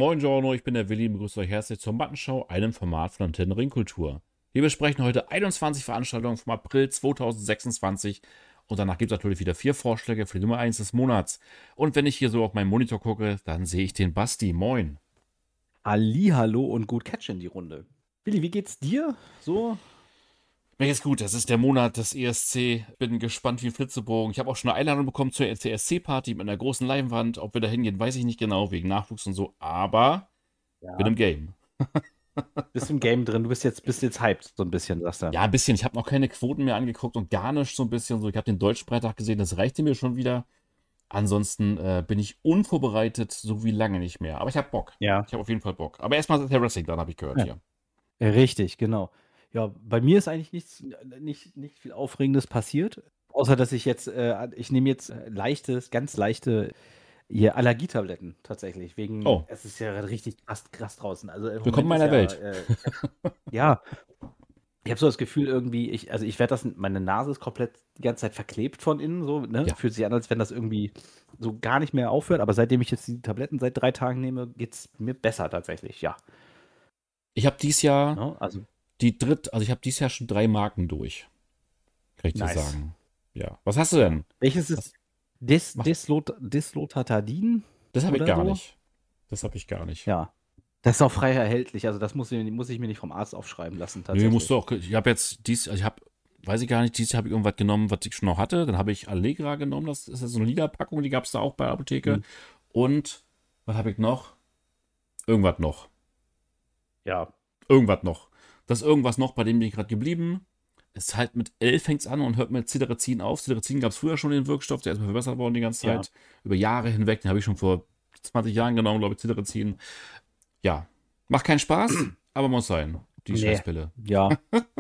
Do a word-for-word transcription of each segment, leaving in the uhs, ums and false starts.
Moin Giorno, ich bin der Willi und begrüße euch herzlich zur Mattenschau, einem Format von Antenne Ringkultur. Wir besprechen heute einundzwanzig Veranstaltungen vom April zweitausendsechsundzwanzig und danach gibt es natürlich wieder vier Vorschläge für die Nummer eins des Monats. Und wenn ich hier so auf meinen Monitor gucke, dann sehe ich den Basti. Moin. Hallihallo und gut Catch in die Runde. Willi, wie geht's dir? So? Mir geht's gut, es ist der Monat des E S C. Bin gespannt wie ein Flitzebogen. Ich habe auch schon eine Einladung bekommen zur E S C-Party mit einer großen Leinwand. Ob wir da hingehen, weiß ich nicht genau, wegen Nachwuchs und so, aber Ja. bin im Game. Bist im Game drin, du bist jetzt, bist jetzt hyped, so ein bisschen, sagst du. Ja, ein bisschen. Ich habe noch keine Quoten mehr angeguckt und gar nicht so ein bisschen so. Ich habe den Deutschspreitag gesehen, das reichte mir schon wieder. Ansonsten äh, bin ich unvorbereitet, so wie lange nicht mehr. Aber ich habe Bock. Ja. Ich habe auf jeden Fall Bock. Aber erstmal der Wrestling, dann habe ich gehört Ja. hier. Richtig, genau. Ja, bei mir ist eigentlich nichts, nicht, nicht viel Aufregendes passiert. Außer, dass ich jetzt, äh, ich nehme jetzt äh, leichtes, ganz leichte hier Allergietabletten tatsächlich. Wegen, Oh. es ist ja richtig krass, krass draußen. Also im Willkommen in Moment meiner ist Welt. Ja, äh, ja. Ich habe so das Gefühl irgendwie, ich, also ich werde das, meine Nase ist komplett die ganze Zeit verklebt von innen, so, ne? Ja. Fühlt sich an, als wenn das irgendwie so gar nicht mehr aufhört. Aber seitdem ich jetzt die Tabletten seit drei Tagen nehme, geht es mir besser tatsächlich, ja. Ich habe dieses Jahr Ne? Also, die dritte, also ich habe dieses Jahr schon drei Marken durch. Kann ich dir nice. sagen. Ja. Was hast du denn? Welches Was? ist Dis, Mach- Dislot, Dislotadin? Das habe ich Oder gar so? nicht. Das habe ich gar nicht. Ja. Das ist auch frei erhältlich. Also das muss ich, muss ich mir nicht vom Arzt aufschreiben lassen, Nee, tatsächlich. musst du auch. Ich habe jetzt dies, also ich habe, weiß ich gar nicht, dieses Jahr habe ich irgendwas genommen, was ich schon noch hatte. Dann habe ich Allegra genommen, das ist ja so eine Lila-Packung, die gab es da auch bei der Apotheke. Mhm. Und was habe ich noch? Irgendwas noch. Ja. Irgendwas noch. Das irgendwas noch, bei dem bin ich gerade geblieben. Es ist halt mit L fängt es an und hört mit Cetirizin auf. Cetirizin gab es früher schon den Wirkstoff, der ist mir verbessert worden die ganze Ja. Zeit. Über Jahre hinweg, den habe ich schon vor zwanzig Jahren genommen, glaube ich, Cetirizin. Ja, macht keinen Spaß, aber muss sein, die Nee. Scheißpille. Ja.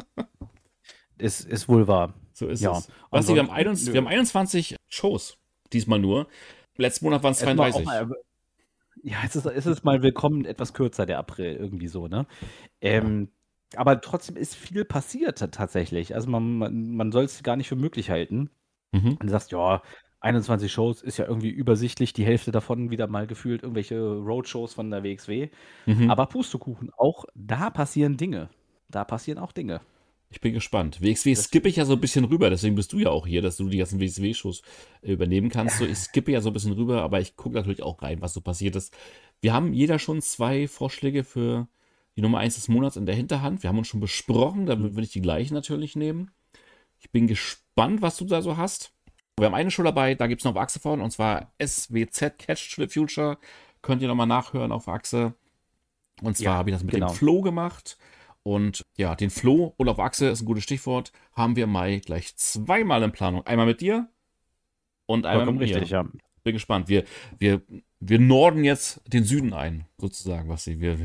ist, ist wohl wahr. So ist Ja. es. Weißt du, wir haben, Ansonsten- einundzwanzig, wir haben einundzwanzig Shows, diesmal nur. Letzten Monat waren es Erstmal auch zweiunddreißig. mal, ja, es ist, es ist mal willkommen etwas kürzer, der April, irgendwie so, ne? Ähm, Aber trotzdem ist viel passiert ta- tatsächlich. Also man, man, man soll es gar nicht für möglich halten. Mhm. Und du sagst, ja, einundzwanzig Shows ist ja irgendwie übersichtlich, die Hälfte davon wieder mal gefühlt irgendwelche Roadshows von der W X W. Mhm. Aber Pustekuchen, auch da passieren Dinge. Da passieren auch Dinge. Ich bin gespannt. W X W Das- skippe ich ja so ein bisschen rüber, deswegen bist du ja auch hier, dass du die ganzen W X W-Shows übernehmen kannst. So, ich skippe ja so ein bisschen rüber, aber ich gucke natürlich auch rein, was so passiert ist. Wir haben jeder schon zwei Vorschläge für die Nummer eins des Monats in der Hinterhand. Wir haben uns schon besprochen, da würde ich die gleichen natürlich nehmen. Ich bin gespannt, was du da so hast. Wir haben eine Show dabei, da gibt es noch auf Achse von, und zwar S W Z Catch to the Future. Könnt ihr nochmal nachhören auf Achse. Und zwar Ja, habe ich das mit genau. dem Flo gemacht. Und ja, den Flo und auf Achse ist ein gutes Stichwort. Haben wir im Mai gleich zweimal in Planung. Einmal mit dir und einmal Vollkommen mit mir. richtig, ja. Bin gespannt. Wir, wir, wir norden jetzt den Süden ein, sozusagen, was sie. Wir,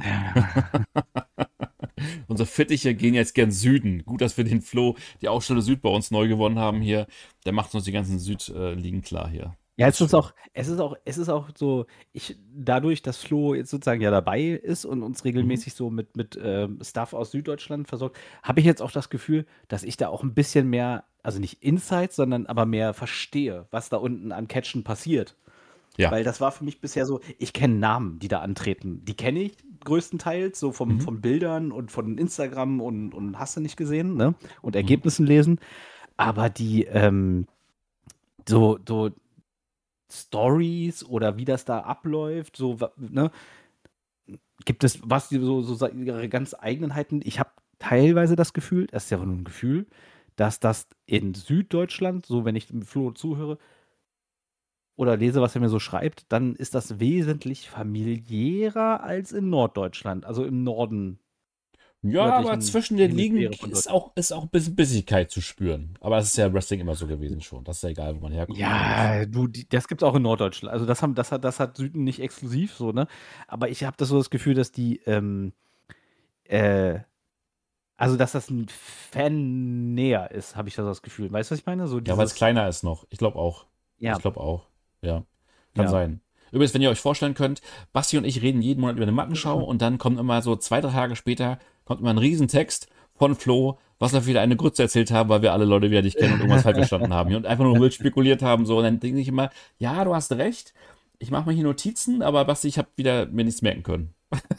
unsere Fittiche gehen jetzt gern Süden. Gut, dass wir den Flo, die Ausstelle Süd bei uns neu gewonnen haben hier. Der macht uns die ganzen Südligen klar hier. Ja, es ist auch, es ist auch, es ist auch so, ich, dadurch, dass Flo jetzt sozusagen ja dabei ist und uns regelmäßig so mit, mit ähm, Stuff aus Süddeutschland versorgt, habe ich jetzt auch das Gefühl, dass ich da auch ein bisschen mehr, also nicht Insights, sondern aber mehr verstehe, was da unten an Catchen passiert. Ja. Weil das war für mich bisher so, ich kenne Namen, die da antreten. Die kenne ich größtenteils, so vom, Mhm. von Bildern und von Instagram und, und hast du nicht gesehen, ne? Und Ergebnissen lesen. Aber die, ähm, so, so Stories oder wie das da abläuft, so, wa- ne? Gibt es was, die so, so ihre ganz Eigenheiten? Ich habe teilweise das Gefühl, das ist ja nur ein Gefühl, dass das in Süddeutschland, so wenn ich dem Flo zuhöre oder lese, was er mir so schreibt, dann ist das wesentlich familiärer als in Norddeutschland, also im Norden. Ja, aber nördlichen zwischen den Ligen Hemisphäre von ist Deutschland. auch, ist auch ein bisschen Bissigkeit zu spüren. Aber das ist ja Wrestling immer so gewesen schon. Das ist ja egal, wo man herkommt. Ja, du, die, das gibt's auch in Norddeutschland. Also das haben, das hat, das hat Süden nicht exklusiv so, ne? Aber ich habe das so das Gefühl, dass die, ähm, äh, also dass das ein Fan näher ist, habe ich das, das Gefühl. Weißt du, was ich meine? So Ja, weil es dieses- kleiner ist noch. Ich glaube auch. Ja, Ich glaube auch. Ja. Kann Ja. sein. Übrigens, wenn ihr euch vorstellen könnt, Basti und ich reden jeden Monat über eine Mattenschau und dann kommt immer so zwei, drei Tage später kommt immer ein Riesentext von Flo, was wir wieder eine Grütze erzählt haben, weil wir alle Leute wieder nicht kennen und irgendwas falsch verstanden haben und einfach nur wild spekuliert haben. So. Und dann denke ich immer, ja, du hast recht. ich mache mal hier Notizen, aber Basti, ich habe wieder mir nichts merken können.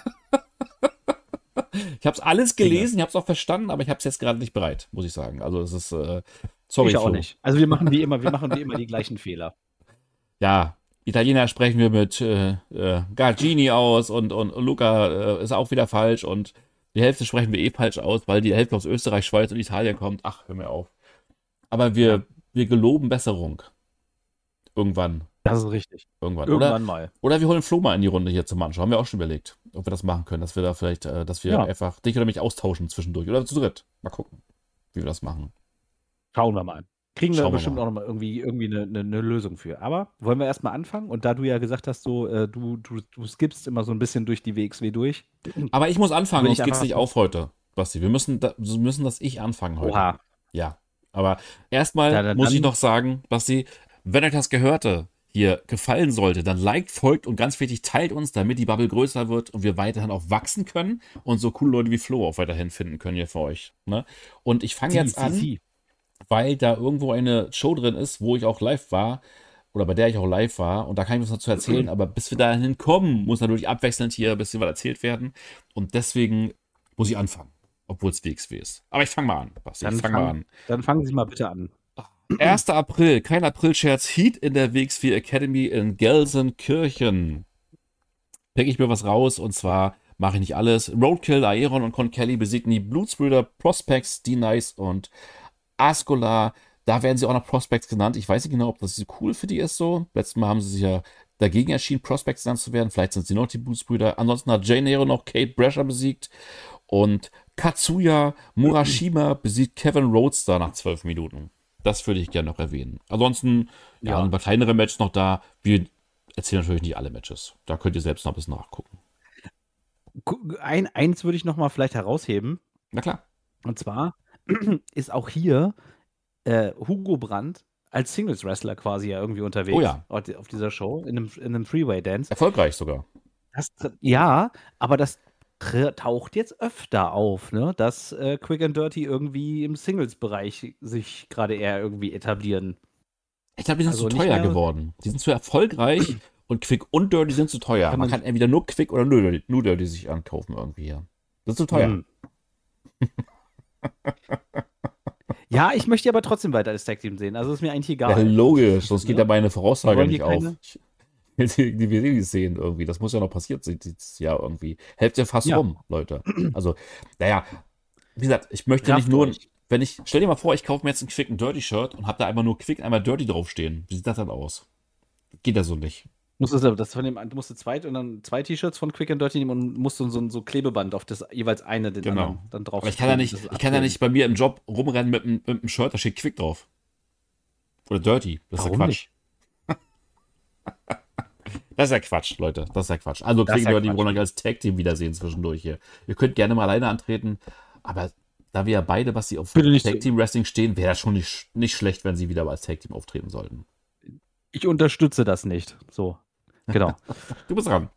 Ich habe es alles gelesen, ich habe es auch verstanden, aber ich habe es jetzt gerade nicht bereit, muss ich sagen. Also es ist, äh, sorry, Ich auch Flo. nicht. Also wir machen wie immer, wir machen wie immer die gleichen Fehler. Ja, Italiener sprechen wir mit äh, äh, Gargini aus und, und Luca äh, ist auch wieder falsch und die Hälfte sprechen wir eh falsch aus, weil die Hälfte aus Österreich, Schweiz und Italien kommt. Ach, hör mir auf. Aber wir, Ja. wir geloben Besserung. Irgendwann. Das ist richtig. Irgendwann. Irgendwann Oder, mal. oder wir holen Flo mal in die Runde hier zum Mannschaft. Haben wir auch schon überlegt, ob wir das machen können, dass wir da vielleicht, äh, dass wir Ja. einfach dich oder mich austauschen zwischendurch. Oder zu dritt. Mal gucken, wie wir das machen. Schauen wir mal. Kriegen wir Schauen wir bestimmt mal. auch nochmal irgendwie, irgendwie eine, eine, eine Lösung für. Aber wollen wir erstmal anfangen? Und da du ja gesagt hast, so, äh, du, du, du skippst immer so ein bisschen durch die W X W durch. Aber ich muss anfangen, Würde sonst ich geht's einfach- nicht auf heute, Basti. Wir müssen, da, wir müssen das ich anfangen heute. Oha. Ja. Aber erstmal Ja, dann- muss ich dann- noch sagen, Basti, wenn euch das Gehörte hier gefallen sollte, dann liked, folgt und ganz wichtig, teilt uns, damit die Bubble größer wird und wir weiterhin auch wachsen können und so coole Leute wie Flo auch weiterhin finden können hier für euch. Ne? Und ich fange Sie, jetzt sie, an, sie. weil da irgendwo eine Show drin ist, wo ich auch live war oder bei der ich auch live war und da kann ich was dazu erzählen, aber bis wir dahin kommen, muss natürlich abwechselnd hier ein bisschen was erzählt werden und deswegen muss ich anfangen, obwohl es W X W ist. Aber ich fange mal an, Basti, Dann, ich fange mal fang, an. dann fangen Sie mal bitte an. erster April, kein April-Scherz, Heat in der W X W Academy in Gelsenkirchen. Pick ich mir was raus und zwar mache ich nicht alles. Roadkill, Aeron und Con Kelly besiegen die Blutsbrüder Prospects, D-Nice und Ascola. Da werden sie auch noch Prospects genannt. Ich weiß nicht genau, ob das so cool für die ist so. Letztes Mal haben sie sich ja dagegen entschieden, Prospects genannt zu werden. Vielleicht sind sie noch die Blutsbrüder. Ansonsten hat Jay Nero noch Kate Brasher besiegt. Und Katsuya Murashima besiegt Kevin Roadster nach zwölf Minuten. Das würde ich gerne noch erwähnen. Ansonsten, ja, Ja. ein paar kleinere Matches noch da. Wir erzählen natürlich nicht alle Matches. Da könnt ihr selbst noch ein bisschen nachgucken. Gu- Ein, eins würde ich noch mal vielleicht herausheben. Na klar. Und zwar ist auch hier äh, Hugo Brandt als Singles-Wrestler quasi ja irgendwie unterwegs Oh ja. auf auf dieser Show, in einem, in einem Freeway-Dance. Erfolgreich sogar. Das, ja, aber das tr- taucht jetzt öfter auf, ne? Dass äh, Quick and Dirty irgendwie im Singles-Bereich sich gerade eher irgendwie etablieren. Ich glaube, die sind Also zu nicht teuer mehr- geworden. Die sind zu erfolgreich und Quick und Dirty sind zu teuer. Kann Man man- kann entweder nur Quick oder nur Dirty, nur Dirty sich ankaufen irgendwie hier. Das ist zu teuer. Hm. Ja, ich möchte die aber trotzdem weiter als Tag-Team sehen. Also ist mir eigentlich Ja, egal. logisch, sonst geht Ja. ja meine Voraussage Wollen nicht die auf. keine? Ich will die, die will die sehen irgendwie. Das muss ja noch passiert sein dieses Jahr irgendwie. Hälfte fast Ja. rum, Leute. Also, naja, wie gesagt, ich möchte Rafft nicht nur, euch. wenn ich, stell dir mal vor, ich kaufe mir jetzt ein Quick and Dirty Shirt und habe da einmal nur Quick, einmal Dirty draufstehen. Wie sieht das dann aus? Geht ja so nicht. Musstest du, das von dem, du musst zwei und dann zwei T-Shirts von Quick and Dirty nehmen und musst so, so, so Klebeband auf das jeweils eine den Genau. anderen dann drauf. Aber ich kann ja kleben, nicht, das ich kann ja abkleben. nicht bei mir im Job rumrennen mit, einem- mit einem Shirt, da steht Quick drauf. Oder Dirty. Das ist Warum ja Quatsch. Das ist ja Quatsch, Leute. Das ist ja Quatsch. Also Das ist kriegen ja wir die Quatsch. wollen euch als Tag-Team wiedersehen zwischendurch hier. Ihr könnt gerne mal alleine antreten, aber da wir ja beide, was sie auf Bitte nicht so. Tag-Team-Wrestling stehen, wäre das schon nicht, nicht schlecht, wenn sie wieder als Tag-Team auftreten sollten. Ich unterstütze das nicht. So. Genau. Du bist dran.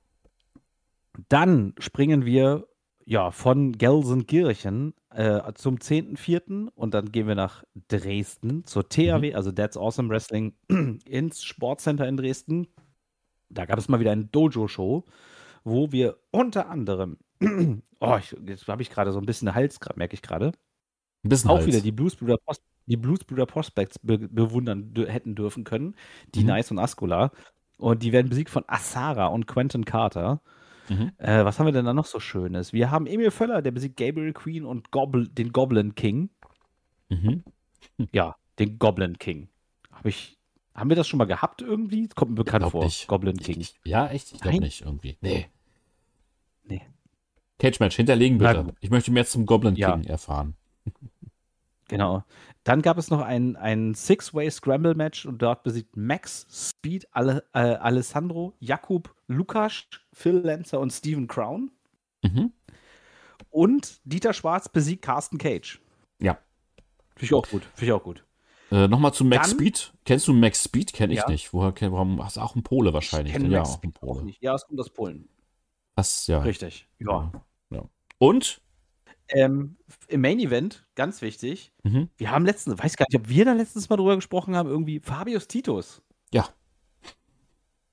Dann springen wir ja von Gelsenkirchen äh, zum zehnten vierten und dann gehen wir nach Dresden zur T A W, also That's Awesome Wrestling, ins Sportcenter in Dresden. Da gab es mal wieder eine Dojo-Show, wo wir unter anderem, oh, ich, jetzt habe ich gerade so ein bisschen Hals, grad, merke ich gerade, Ein bisschen auch Hals. wieder die Bluesbrüder, Pros die Bluesbrüder Prospects be bewundern dür hätten dürfen können, die Mhm. Nice und Ascola. Und die werden besiegt von Asara und Quentin Carter. Mhm. Äh, was haben wir denn da noch so Schönes? Wir haben Emil Völler, der besiegt Gabriel Queen und Gobl den Goblin King. Mhm. Ja, den Goblin King. Hab ich, haben wir das schon mal gehabt irgendwie? Kommt mir bekannt glaub vor. nicht. Goblin Ich, King. ich, ja, echt? Ich glaube Nein. nicht irgendwie. Nee. Nee. Cage-Match, hinterlegen Na bitte. gut. Ich möchte mehr zum Goblin Ja. King erfahren. Genau. Dann gab es noch ein, ein Six-Way-Scramble-Match und dort besiegt Max Speed, Ale, äh, Alessandro, Jakub, Lukas, Phil Lancer und Steven Crown. Mhm. Und Dieter Schwarz besiegt Carsten Cage. Ja. Finde ich auch gut. Finde ich auch gut. Äh, Nochmal zu Max Dann- Speed. Kennst du Max Speed? Kenn ich Ja. nicht. Woher kenn, warum hast du auch einen Pole wahrscheinlich? Ich kenne ja, Max auch einen Speed auch Pole. nicht. Ja, es kommt aus Polen. Das, ja. Richtig. Ja. ja. Und? Ähm, Im Main Event, ganz wichtig, Mhm. wir haben letztens, weiß gar nicht, ob wir da letztens mal drüber gesprochen haben, irgendwie Fabius Titus. Ja.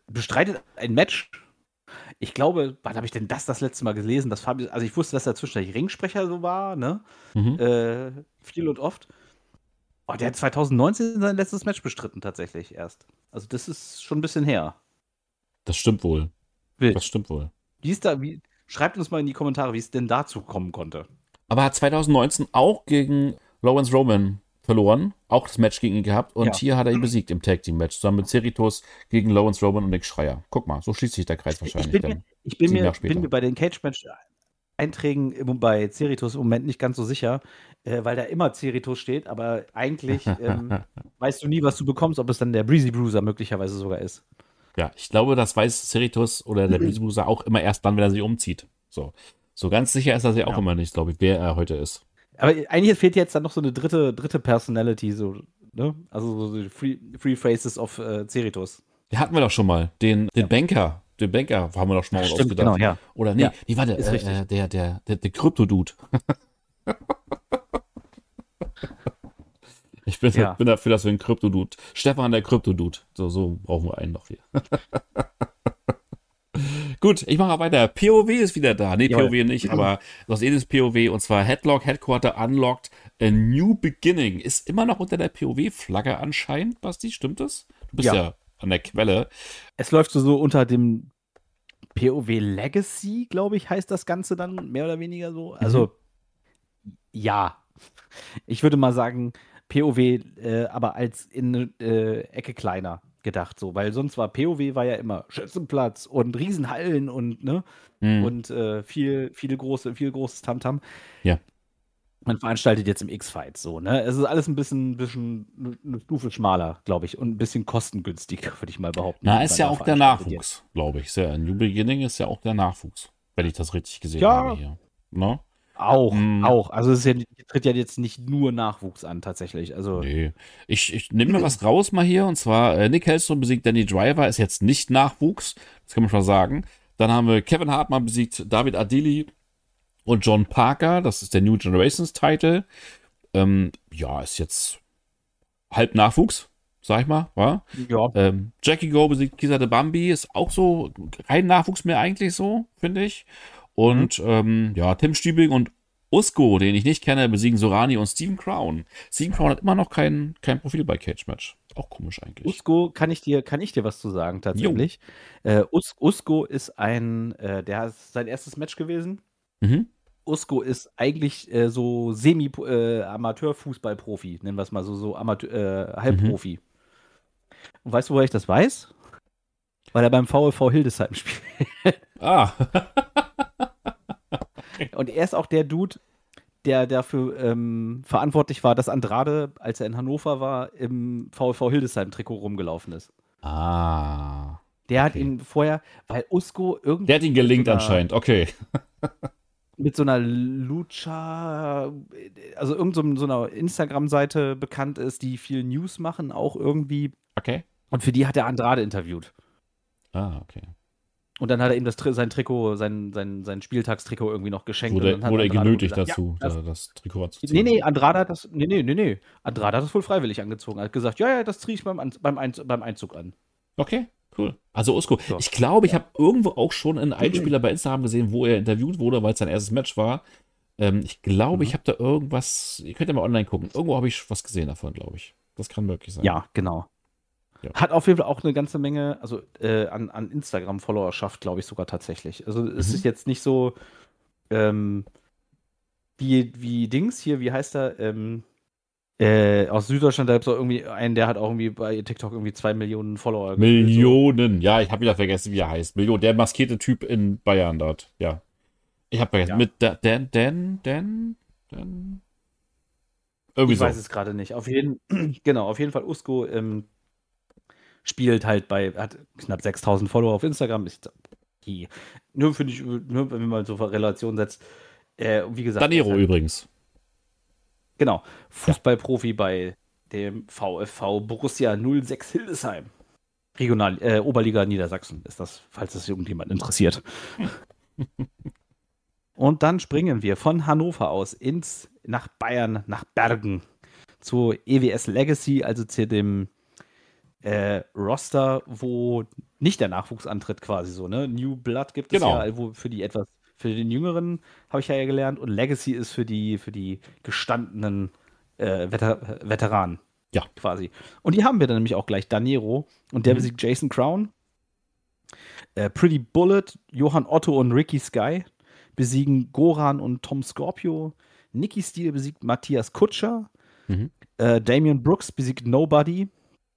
bestreitet ein Match. Ich glaube, wann habe ich denn das das letzte Mal gelesen? Dass Fabio, also ich wusste, dass er zwischendurch Ringsprecher so war, ne? Mhm. Äh, viel und oft. Oh, der hat zwanzig neunzehn sein letztes Match bestritten, tatsächlich erst. Also, das ist schon ein bisschen her. Das stimmt wohl. Wild. Das stimmt wohl. Wie ist da, wie, schreibt uns mal in die Kommentare, wie es denn dazu kommen konnte. Aber hat zwanzig neunzehn auch gegen Lawrence Roman verloren. Auch das Match gegen ihn gehabt. Und Ja. hier hat er ihn besiegt im Tag Team Match. Zusammen mit Cerritos gegen Lawrence Roman und Nick Schreier. Guck mal, so schließt sich der Kreis wahrscheinlich. Ich bin, dann. mir, ich bin, Sieben mir, Jahre später. bin mir bei den Cage-Match-Einträgen im- bei Cerritos im Moment nicht ganz so sicher, äh, weil da immer Cerritos steht, aber eigentlich ähm, weißt du nie, was du bekommst, ob es dann der Breezy Bruiser möglicherweise sogar ist. Ja, ich glaube, das weiß Cerritos oder der Breezy Bruiser auch immer erst dann, wenn er sich umzieht. So, so ganz sicher ist er sich auch Ja. immer nicht, glaube ich, wer er heute ist. Aber eigentlich fehlt jetzt dann noch so eine dritte, dritte Personality, so, ne? Also so die Free, Free Phrases of äh, Cerritos. Den hatten wir doch schon mal. Den, den Banker. Den Banker haben wir doch schon mal Stimmt, ausgedacht. genau, ja. Oder nee, Ja, nee, warte, ist äh, richtig. äh, der, der, der, der Krypto-Dude. Ich bin, Ja. bin dafür, dass wir einen Krypto-Dude. Stefan, der Krypto-Dude. So, so brauchen wir einen noch hier. Gut, ich mache weiter. P O W ist wieder da. Nee, Jawohl. P O W nicht, aber das ist P O W und zwar Headlock, Headquarter, Unlocked, A New Beginning. Ist immer noch unter der P O W-Flagge anscheinend, Basti, stimmt das? Du bist ja, Ja. an der Quelle. Es läuft so, so unter dem P O W Legacy, glaube ich, heißt das Ganze dann mehr oder weniger so. Also, ja. Ich würde mal sagen, P O W, äh, aber als in eine äh, Ecke kleiner gedacht, so, weil sonst war P O W war ja immer Schützenplatz und Riesenhallen und ne Hm. und äh, viel, viele große, viel großes Tamtam. Ja. Man veranstaltet jetzt im X-Fight so, ne? Es ist alles ein bisschen, bisschen eine Stufe schmaler, glaube ich, und ein bisschen kostengünstiger, würde ich mal behaupten. Na, wie ist man ja da auch der veranstaltet Nachwuchs, glaube ich. Ist ja, New Beginning ist ja auch der Nachwuchs, wenn ich das richtig gesehen Ja. habe hier. Ne? Auch, Mm. auch. Also es ist ja, nicht- tritt ja jetzt nicht nur Nachwuchs an, tatsächlich. Also, Nee. Ich, ich nehme mir was raus mal hier, und zwar äh, Nick Hellstrom besiegt Danny Driver, ist jetzt nicht Nachwuchs, das kann man schon sagen. Dann haben wir Kevin Hartmann besiegt David Adili und John Parker, das ist der New Generations Title. Ähm, ja, ist jetzt halb Nachwuchs, sag ich mal, wa? ja. Ähm, Jackie Go besiegt Kisa de Bambi, ist auch so kein Nachwuchs mehr eigentlich so, finde ich. Und ähm, ja, Tim Stübing und Usko, den ich nicht kenne, besiegen Sorani und Steven Crown. Steven Crown hat immer noch kein, kein Profil bei Cage Match. Auch komisch eigentlich. Usko, kann ich dir, kann ich dir was zu sagen, tatsächlich. Äh, Us, Usko ist ein, äh, der ist sein erstes Match gewesen. Mhm. Usko ist eigentlich äh, so Semi-Amateur-Fußball-Profi, nennen wir es mal so, so Amateur, äh, Halbprofi. Und weißt du, woher ich das weiß? Weil er beim VfV Hildesheim spielt. Ah, Und er ist auch der Dude, der dafür ähm, verantwortlich war, dass Andrade, als er in Hannover war, im VfV Hildesheim-Trikot rumgelaufen ist. ah. Der hat Okay. ihn vorher, weil Usko irgendwie Der hat ihn gelingt mit so einer, anscheinend, okay. mit so einer Lucha, also irgend so, so einer Instagram-Seite bekannt ist, die viel News machen, auch irgendwie. Okay. Und für die hat er Andrade interviewt. Ah, okay. Und dann hat er ihm das, Tri- sein Trikot, sein, sein, sein Spieltagstrikot irgendwie noch geschenkt. Wurde, und dann hat wurde er Andrade genötigt gesagt, dazu, ja, das, da, das Trikot anzuziehen? nee, nee, Andrade hat das, nee, nee, nee, nee. Andrade hat das wohl freiwillig angezogen. Er hat gesagt, ja, ja, das ziehe ich beim, An- beim, Einz- beim Einzug an. Okay, cool. Also Usko, Ja. ich glaube, ich habe irgendwo auch schon einen Einspieler bei Instagram gesehen, wo er interviewt wurde, weil es sein erstes Match war. Ähm, ich glaube, Mhm. ich habe da irgendwas, ihr könnt ja mal online gucken, irgendwo habe ich was gesehen davon, glaube ich. Das kann möglich sein. Ja, genau. Ja. Hat auf jeden Fall auch eine ganze Menge, also äh, an, an Instagram-Followerschaft, glaube ich sogar tatsächlich. Also es Mhm. ist jetzt nicht so ähm, wie, wie Dings hier, wie heißt er? Ähm, äh, aus Süddeutschland, da gibt es auch irgendwie einen, der hat auch irgendwie bei TikTok irgendwie zwei Millionen Follower. gefühlt, Millionen, ja, ich habe wieder vergessen, wie er heißt. Millionen, der maskierte Typ in Bayern dort, ja. Ich habe vergessen, Ja. mit Da- Dan, Dan, Dan, Dan, So. irgendwie Ich so. weiß es gerade nicht. Auf jeden, genau, auf jeden Fall Usko ähm, spielt halt bei, hat knapp sechstausend Follower auf Instagram. Ist, die, nur finde ich, nur wenn man mal so eine Relation setzt. Äh, wie gesagt, er ist Danero halt, übrigens. genau, Fußballprofi bei dem VfV Borussia null sechs Hildesheim. Regional, äh, Oberliga Niedersachsen ist das, falls es irgendjemand interessiert. Und dann springen wir von Hannover aus ins, nach Bayern, nach Bergen, zur E W S Legacy, also zu dem äh, Roster, wo nicht der Nachwuchs antritt quasi so, ne? New Blood gibt es Genau. ja, wo für die etwas, für den Jüngeren, habe ich ja gelernt, und Legacy ist für die, für die gestandenen äh, Veter Veteranen. Ja. Quasi. Und die haben wir dann nämlich auch gleich. Danero. Und der Mhm. besiegt Jason Crown. Äh, Pretty Bullet, Johann Otto und Ricky Sky besiegen Goran und Tom Scorpio. Nikki Steele besiegt Matthias Kutscher. Mhm. Äh, Damian Brooks besiegt Nobody.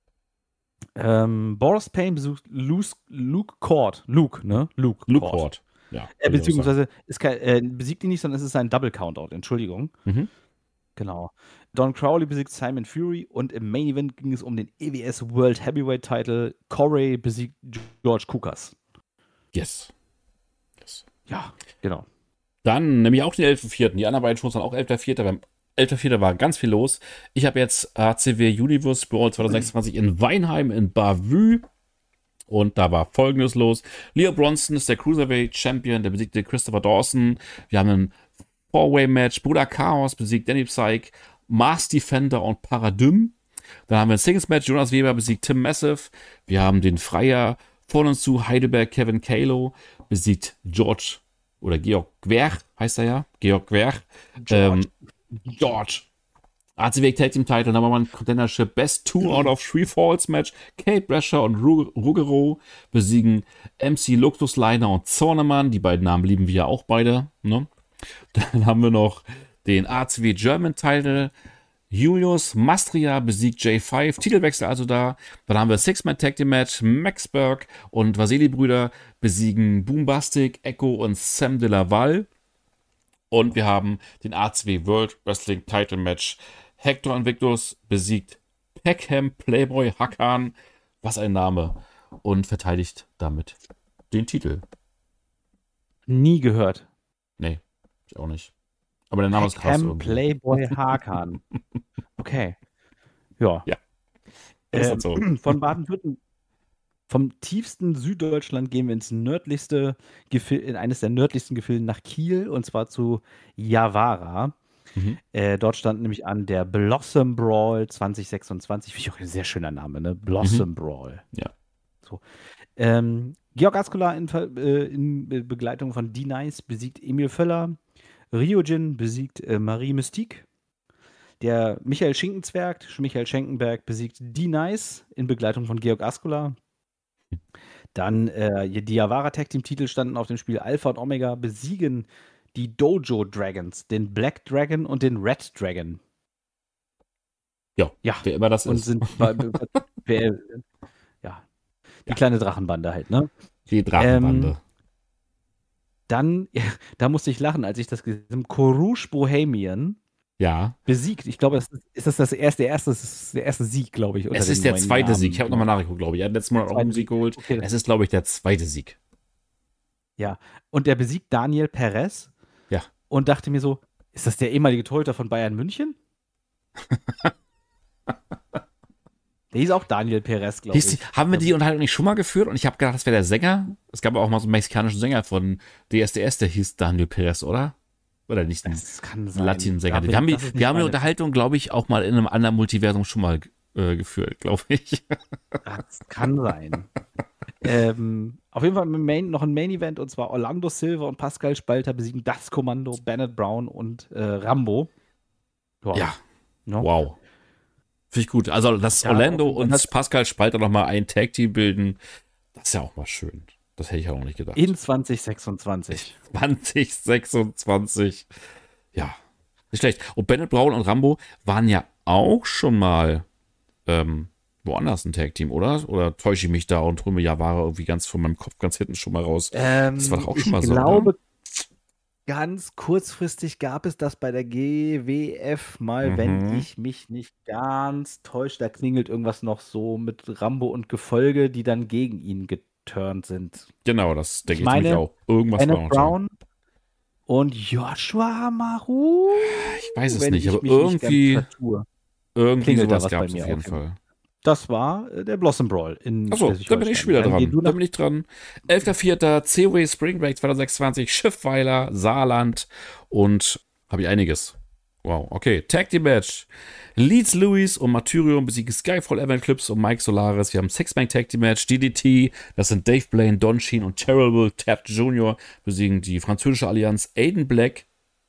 Ähm, Boris Payne besucht Luke, Luke Cord. Luke, ne? Luke, Luke Cord. Cord. Ja, Äh, beziehungsweise ist kein, äh, besiegt ihn nicht, sondern es ist ein Double Countout. Entschuldigung. Mhm. Genau. Don Crowley besiegt Simon Fury und im Main Event ging es um den E W S World Heavyweight Title. Corey besiegt George Kukas. Yes. yes. Ja, genau. Dann nämlich auch den elften vierten Die anderen beiden Shows waren auch elfter vierter Beim elfter vierter war ganz viel los. Ich habe jetzt A C W Universe Brawl zwanzig sechsundzwanzig in Weinheim in Bavü. Und da war Folgendes los. Leo Bronson ist der Cruiserweight Champion, der besiegte Christopher Dawson. Wir haben ein Four-Way-Match. Bruder Chaos besiegt Danny Psyche, Mars Defender und Paradigm. Dann haben wir ein Singles-Match. Jonas Weber besiegt Tim Massive. Wir haben den Freier von uns zu Heidelberg. Kevin Kalo besiegt George oder Georg Gwerch, heißt er ja. Georg Gwerch. George. Ähm, George. A C W Tag Team Title, Number One Contendership, Best Two out of Three Falls Match. Kate Brasher und Ruggero besiegen M C Luxus Liner und Zornemann. Die beiden Namen lieben wir ja auch beide. Ne? Dann haben wir noch den A C W German Title. Julius Mastria besiegt J fünf. Titelwechsel also da. Dann haben wir Six-Man Tag Team Match. Max Berg und Vasili-Brüder besiegen Boombastic, Echo und Sam de la Valle. Und wir haben den A C W World Wrestling Title Match. Hector Invictus besiegt Peckham Playboy Hakan, was ein Name, und verteidigt damit den Titel. Nie gehört. Nee, ich auch nicht. Aber der Name ist krass. Peckham Playboy Hakan. Okay. Ja. Ja. Das ist ähm, so. Von Baden-Württemberg. Vom tiefsten Süddeutschland gehen wir ins nördlichste Gefil in eines der nördlichsten Gefilde nach Kiel, und zwar zu Javara. Mhm. Äh, dort stand nämlich an der Blossom Brawl zwanzig sechsundzwanzig. Finde ich auch ein sehr schöner Name, ne? Blossom mhm. Brawl. Ja. So. Ähm, Georg Askola in, äh, in Begleitung von D-Nice besiegt Emil Völler. Ryujin besiegt äh, Marie Mystique. Der Michael Schinkenzwerg, Michael Schenkenberg besiegt D-Nice in Begleitung von Georg Askola. Dann äh, die Javara Tag Team Titel standen auf dem Spiel. Alpha und Omega besiegen die Dojo Dragons, den Black Dragon und den Red Dragon. Ja, ja. wer immer das und ist. Sind bei, wer, ja, die ja. kleine Drachenbande halt, ne? Die Drachenbande. Ähm, dann, ja, da musste ich lachen, als ich das gesehen habe. Korouche Bohemian ja. besiegt. Ich glaube, das ist, ist das das erste, erste, das ist der erste Sieg, glaube ich. Es ist der zweite Namen. Sieg. Ich habe nochmal nachgeguckt, glaube ich. Er hat letztes Mal auch einen Sieg geholt. Okay. Es ist, glaube ich, der zweite Sieg. Ja, und der besiegt Daniel Perez. Ja. Und dachte mir so, ist das der ehemalige Torhüter von Bayern München? Der hieß auch Daniel Perez, glaube ich. Haben wir die Unterhaltung nicht schon mal geführt? Und ich habe gedacht, das wäre der Sänger. Es gab auch mal so einen mexikanischen Sänger von D S D S, der hieß Daniel Perez, oder? Oder nicht ein Latin-Sänger. Wir haben die, wir haben die Unterhaltung, glaube ich, auch mal in einem anderen Multiversum schon mal äh, geführt, glaube ich. Das kann sein. ähm, auf jeden Fall Main, noch ein Main-Event, und zwar Orlando Silva und Pascal Spalter besiegen das Kommando, Bennett Brown und äh, Rambo. Wow. Ja. No? Wow. Finde ich gut. Also, dass ja, Orlando und Pascal Spalter nochmal ein Tag-Team bilden, das ist ja auch mal schön. Das hätte ich auch nicht gedacht. In zwanzig sechsundzwanzig. zwanzig sechsundzwanzig. Ja, nicht schlecht. Und Bennett Brown und Rambo waren ja auch schon mal ähm, woanders ein Tag-Team, oder? Oder täusche ich mich da und hole mir Javara irgendwie ganz von meinem Kopf ganz hinten schon mal raus? Ähm, das war doch auch schon mal so. Ich glaube, oder? ganz kurzfristig gab es das bei der G W F mal, mhm. wenn ich mich nicht ganz täusche. Da klingelt irgendwas noch so mit Rambo und Gefolge, die dann gegen ihn geturnt sind. Genau, das denke ich, ich meine, auch. Irgendwas Bennett Brown und Joshua Amaru? Ich weiß es nicht, aber irgendwie, nicht irgendwie sowas gab es auf jeden Fall. Das war äh, der Blossom Brawl. Achso, da bin ich wieder dran. Da bin ich dran. elfter vierter C-Way Spring Break zwanzig sechsundzwanzig, Schiffweiler, Saarland und habe ich einiges. Wow, okay. Tag Team Match. Leeds Lewis und Martyrium besiegen Skyfall, Evan Clips und Mike Solaris. Wir haben Six-Man Tag Team Match. D D T, das sind Dave Blaine, Don Sheen und Terrible Taft Junior besiegen die französische Allianz. Aiden Black,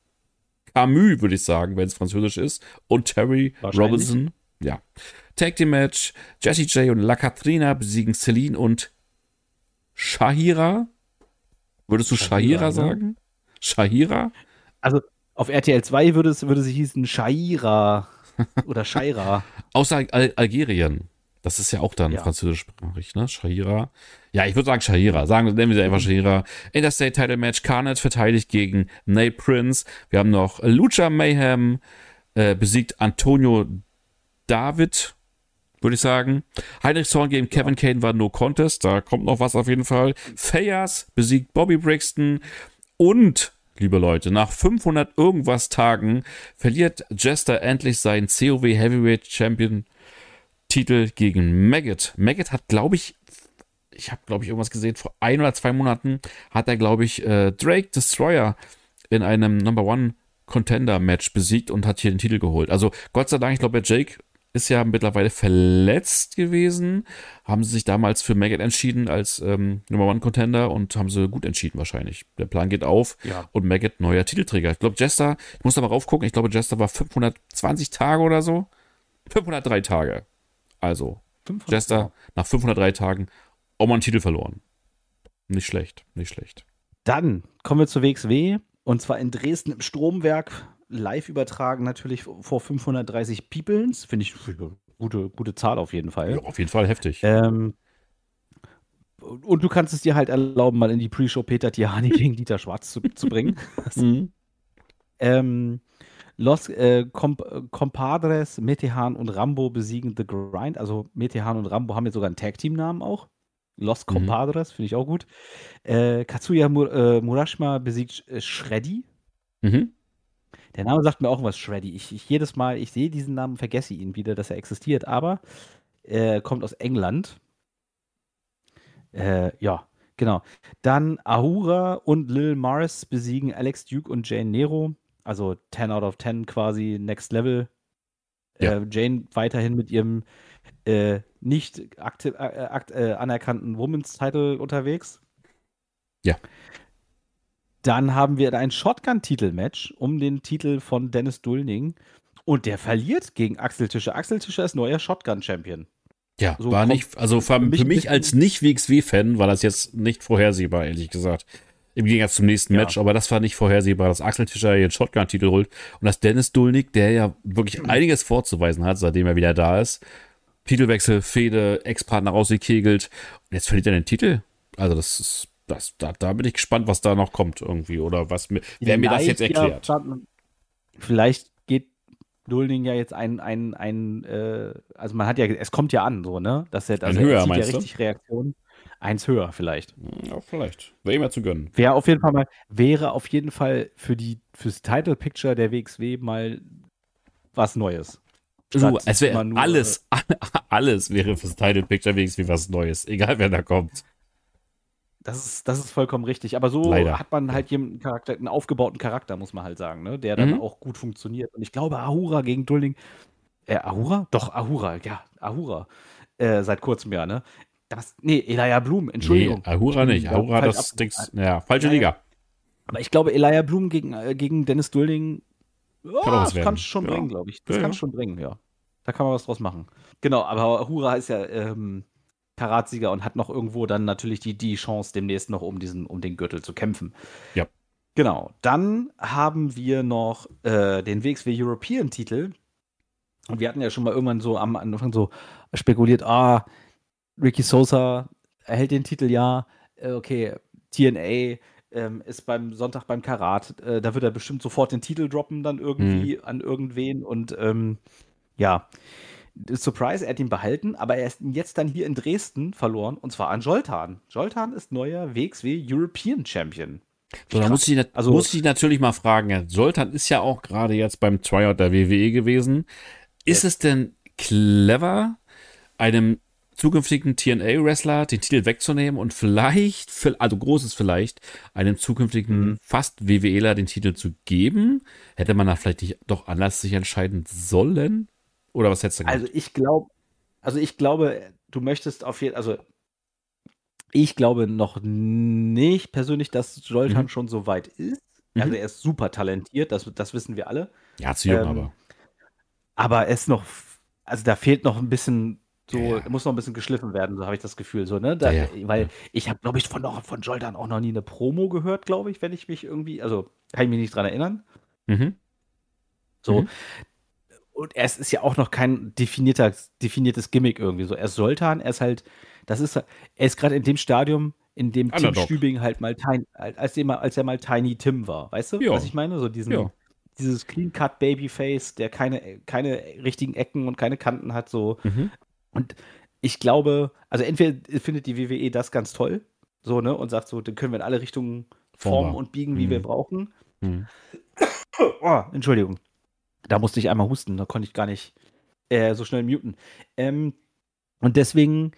Camus, würde ich sagen, wenn es französisch ist, und Terry Robinson. Ja. Tag Team Match. Jessie J und La Katrina besiegen Celine und Shahira. Würdest du Shahira, Shahira sagen? Ne? Shahira? Also auf R T L zwei würde, es, würde sie hießen Shaira oder Shaira. Außer Al Algerien. Das ist ja auch dann ja. französischsprachig, ne? Shahira. Ja, ich würde sagen Shahira. Sagen wir, nennen wir sie einfach Shahira. Interstate Title Match. Carnage verteidigt gegen Nate Prince. Wir haben noch Lucha Mayhem äh, besiegt Antonio David, würde ich sagen. Heinrich Zorn gegen Kevin ja. Kane war No Contest. Da kommt noch was auf jeden Fall. Fayas besiegt Bobby Brixton. Und, liebe Leute, nach fünfhundert irgendwas Tagen verliert Jester endlich seinen C O W Heavyweight Champion Titel gegen Maggot. Maggot hat, glaube ich, ich habe, glaube ich, irgendwas gesehen, vor ein oder zwei Monaten hat er, glaube ich, äh, Drake Destroyer in einem Number One Contender Match besiegt und hat hier den Titel geholt. Also Gott sei Dank, ich glaube, der Jake ist ja mittlerweile verletzt gewesen. Haben sie sich damals für Maggot entschieden als ähm, Number One Contender und haben sie gut entschieden wahrscheinlich. Der Plan geht auf ja. und Maggot neuer Titelträger. Ich glaube, Jester, ich muss da mal raufgucken, ich glaube, Jester war fünfhundertzwanzig Tage oder so. fünfhundertdrei Tage. Also, fünfhundert, Jester ja. nach fünfhundertdrei Tagen auch mal einen Titel verloren. Nicht schlecht, nicht schlecht. Dann kommen wir zur W X W und zwar in Dresden im Stromwerk. Live übertragen natürlich vor fünfhundertdreißig Peoples. Finde ich eine gute, gute Zahl auf jeden Fall. Ja, auf jeden Fall heftig. Ähm, und du kannst es dir halt erlauben, mal in die Pre-Show Peter Tiani gegen Dieter Schwarz zu, zu bringen. mhm. ähm, Los äh, Comp Compadres, Metehan und Rambo besiegen The Grind. Also Metehan und Rambo haben jetzt sogar einen Tag-Team-Namen auch. Los Compadres, mhm. finde ich auch gut. Äh, Katsuya Mur äh, Murashima besiegt äh, Shreddy. Mhm. Der Name sagt mir auch was, Shreddy. Ich, ich jedes Mal, ich sehe diesen Namen, vergesse ihn wieder, dass er existiert, aber er äh, kommt aus England. Äh, ja, genau. Dann Ahura und Lil Mars besiegen Alex Duke und Jane Nero. Also ten out of ten quasi Next Level. Ja. Äh, Jane weiterhin mit ihrem äh, nicht aktiv, äh, akt, äh, anerkannten Women's Title unterwegs. Ja. Dann haben wir ein Shotgun-Titel-Match um den Titel von Dennis Dulning. Und der verliert gegen Axel Tischer. Axel Tischer ist neuer Shotgun-Champion. Ja, so war nicht, also für, für mich, mich als nicht-W X W-Fan war das jetzt nicht vorhersehbar, ehrlich gesagt. Im Gegensatz zum nächsten ja. Match, aber das war nicht vorhersehbar, dass Axel Tischer jetzt Shotgun-Titel holt und dass Dennis Dulnig, der ja wirklich mhm. einiges vorzuweisen hat, seitdem er wieder da ist, Titelwechsel, Fehde, Ex-Partner rausgekegelt und jetzt verliert er den Titel. Also das ist, das, da, da bin ich gespannt, was da noch kommt irgendwie oder was mir, wer mir das jetzt erklärt. Ja, vielleicht geht Dulning ja jetzt ein, ein, ein äh, also man hat ja, es kommt ja an, so, ne? Dass er, dass ein höher, er sieht ja du? richtig Reaktionen. Eins höher vielleicht. Ja, vielleicht. Wäre immer zu gönnen. Wäre auf jeden Fall mal, wäre auf jeden Fall für die, fürs Title Picture der W X W mal was Neues. So, es wäre alles, alles wäre fürs Title Picture W X W was Neues, egal wer da kommt. Das ist, das ist vollkommen richtig. Aber so Leider. hat man halt jemanden Charakter, einen aufgebauten Charakter, muss man halt sagen, ne? Der dann mhm. auch gut funktioniert. Und ich glaube, Ahura gegen Dulling, äh, Ahura? Doch, Ahura, ja, Ahura. Äh, seit kurzem ja, ne? Das, nee, Elijah Blum, Entschuldigung. Nee, Ahura nicht. Ahura, das Dings, ja, falsche ja, Liga. Aber ich glaube, Elijah Blum gegen, äh, gegen Dennis Dulling, oh, kann das kann schon ja. bringen, glaube ich. Das ja, kann ja. schon bringen, ja. Da kann man was draus machen. Genau, aber Ahura ist ja ähm, Karatsieger und hat noch irgendwo dann natürlich die, die Chance, demnächst noch um, diesen, um den Gürtel zu kämpfen. Ja. Genau, dann haben wir noch äh, den W X W European-Titel. Und wir hatten ja schon mal irgendwann so am Anfang so spekuliert, ah, Ricky Sosa erhält den Titel, ja. Äh, okay, T N A ähm, ist beim Sonntag beim Karat. Äh, da wird er bestimmt sofort den Titel droppen, dann irgendwie mhm. an irgendwen. Und ähm, ja, Surprise, er hat ihn behalten, aber er ist jetzt dann hier in Dresden verloren. Und zwar an Joltan. Joltan ist neuer W X W European Champion. So, da muss ich, also, muss ich natürlich mal fragen, Joltan ist ja auch gerade jetzt beim Tryout der W W E gewesen. Ist yes. es denn clever, einem zukünftigen T N A-Wrestler den Titel wegzunehmen und vielleicht, also großes vielleicht, einem zukünftigen Mhm. fast WWEler den Titel zu geben? Hätte man da vielleicht nicht doch anders sich entscheiden sollen? Oder was hättest du gemacht? Also ich glaube, also ich glaube, du möchtest auf jeden also ich glaube noch nicht persönlich, dass Zoltan Mhm. schon so weit ist. Also Mhm. er ist super talentiert, das, das wissen wir alle. Ja, zu jung, Ähm, aber. Aber er ist noch, also da fehlt noch ein bisschen so, Ja, ja. muss noch ein bisschen geschliffen werden, so habe ich das Gefühl. So, ne? Da, Ja, weil ja. ich habe, glaube ich, von, noch- von Joldan auch noch nie eine Promo gehört, glaube ich, wenn ich mich irgendwie, also kann ich mich nicht dran erinnern. Mhm. So, Mhm. und er ist, ist ja auch noch kein definierter, definiertes Gimmick irgendwie so. Er ist Sultan, er ist halt, das ist, er ist gerade in dem Stadium, in dem Tim Underdog. Stübing halt mal Tiny, als er mal, als er mal Tiny Tim war. Weißt du, was Ja, ich meine? So diesen, ja. dieses Clean-Cut Babyface, der keine, keine richtigen Ecken und keine Kanten hat, so. Mhm. Und ich glaube, also entweder findet die W W E das ganz toll, so, ne, und sagt so, den können wir in alle Richtungen formen Formbar. und biegen, wie wir Mhm. brauchen. Mhm. Oh, Entschuldigung. Da musste ich einmal husten, da konnte ich gar nicht äh, so schnell muten. Ähm, und deswegen,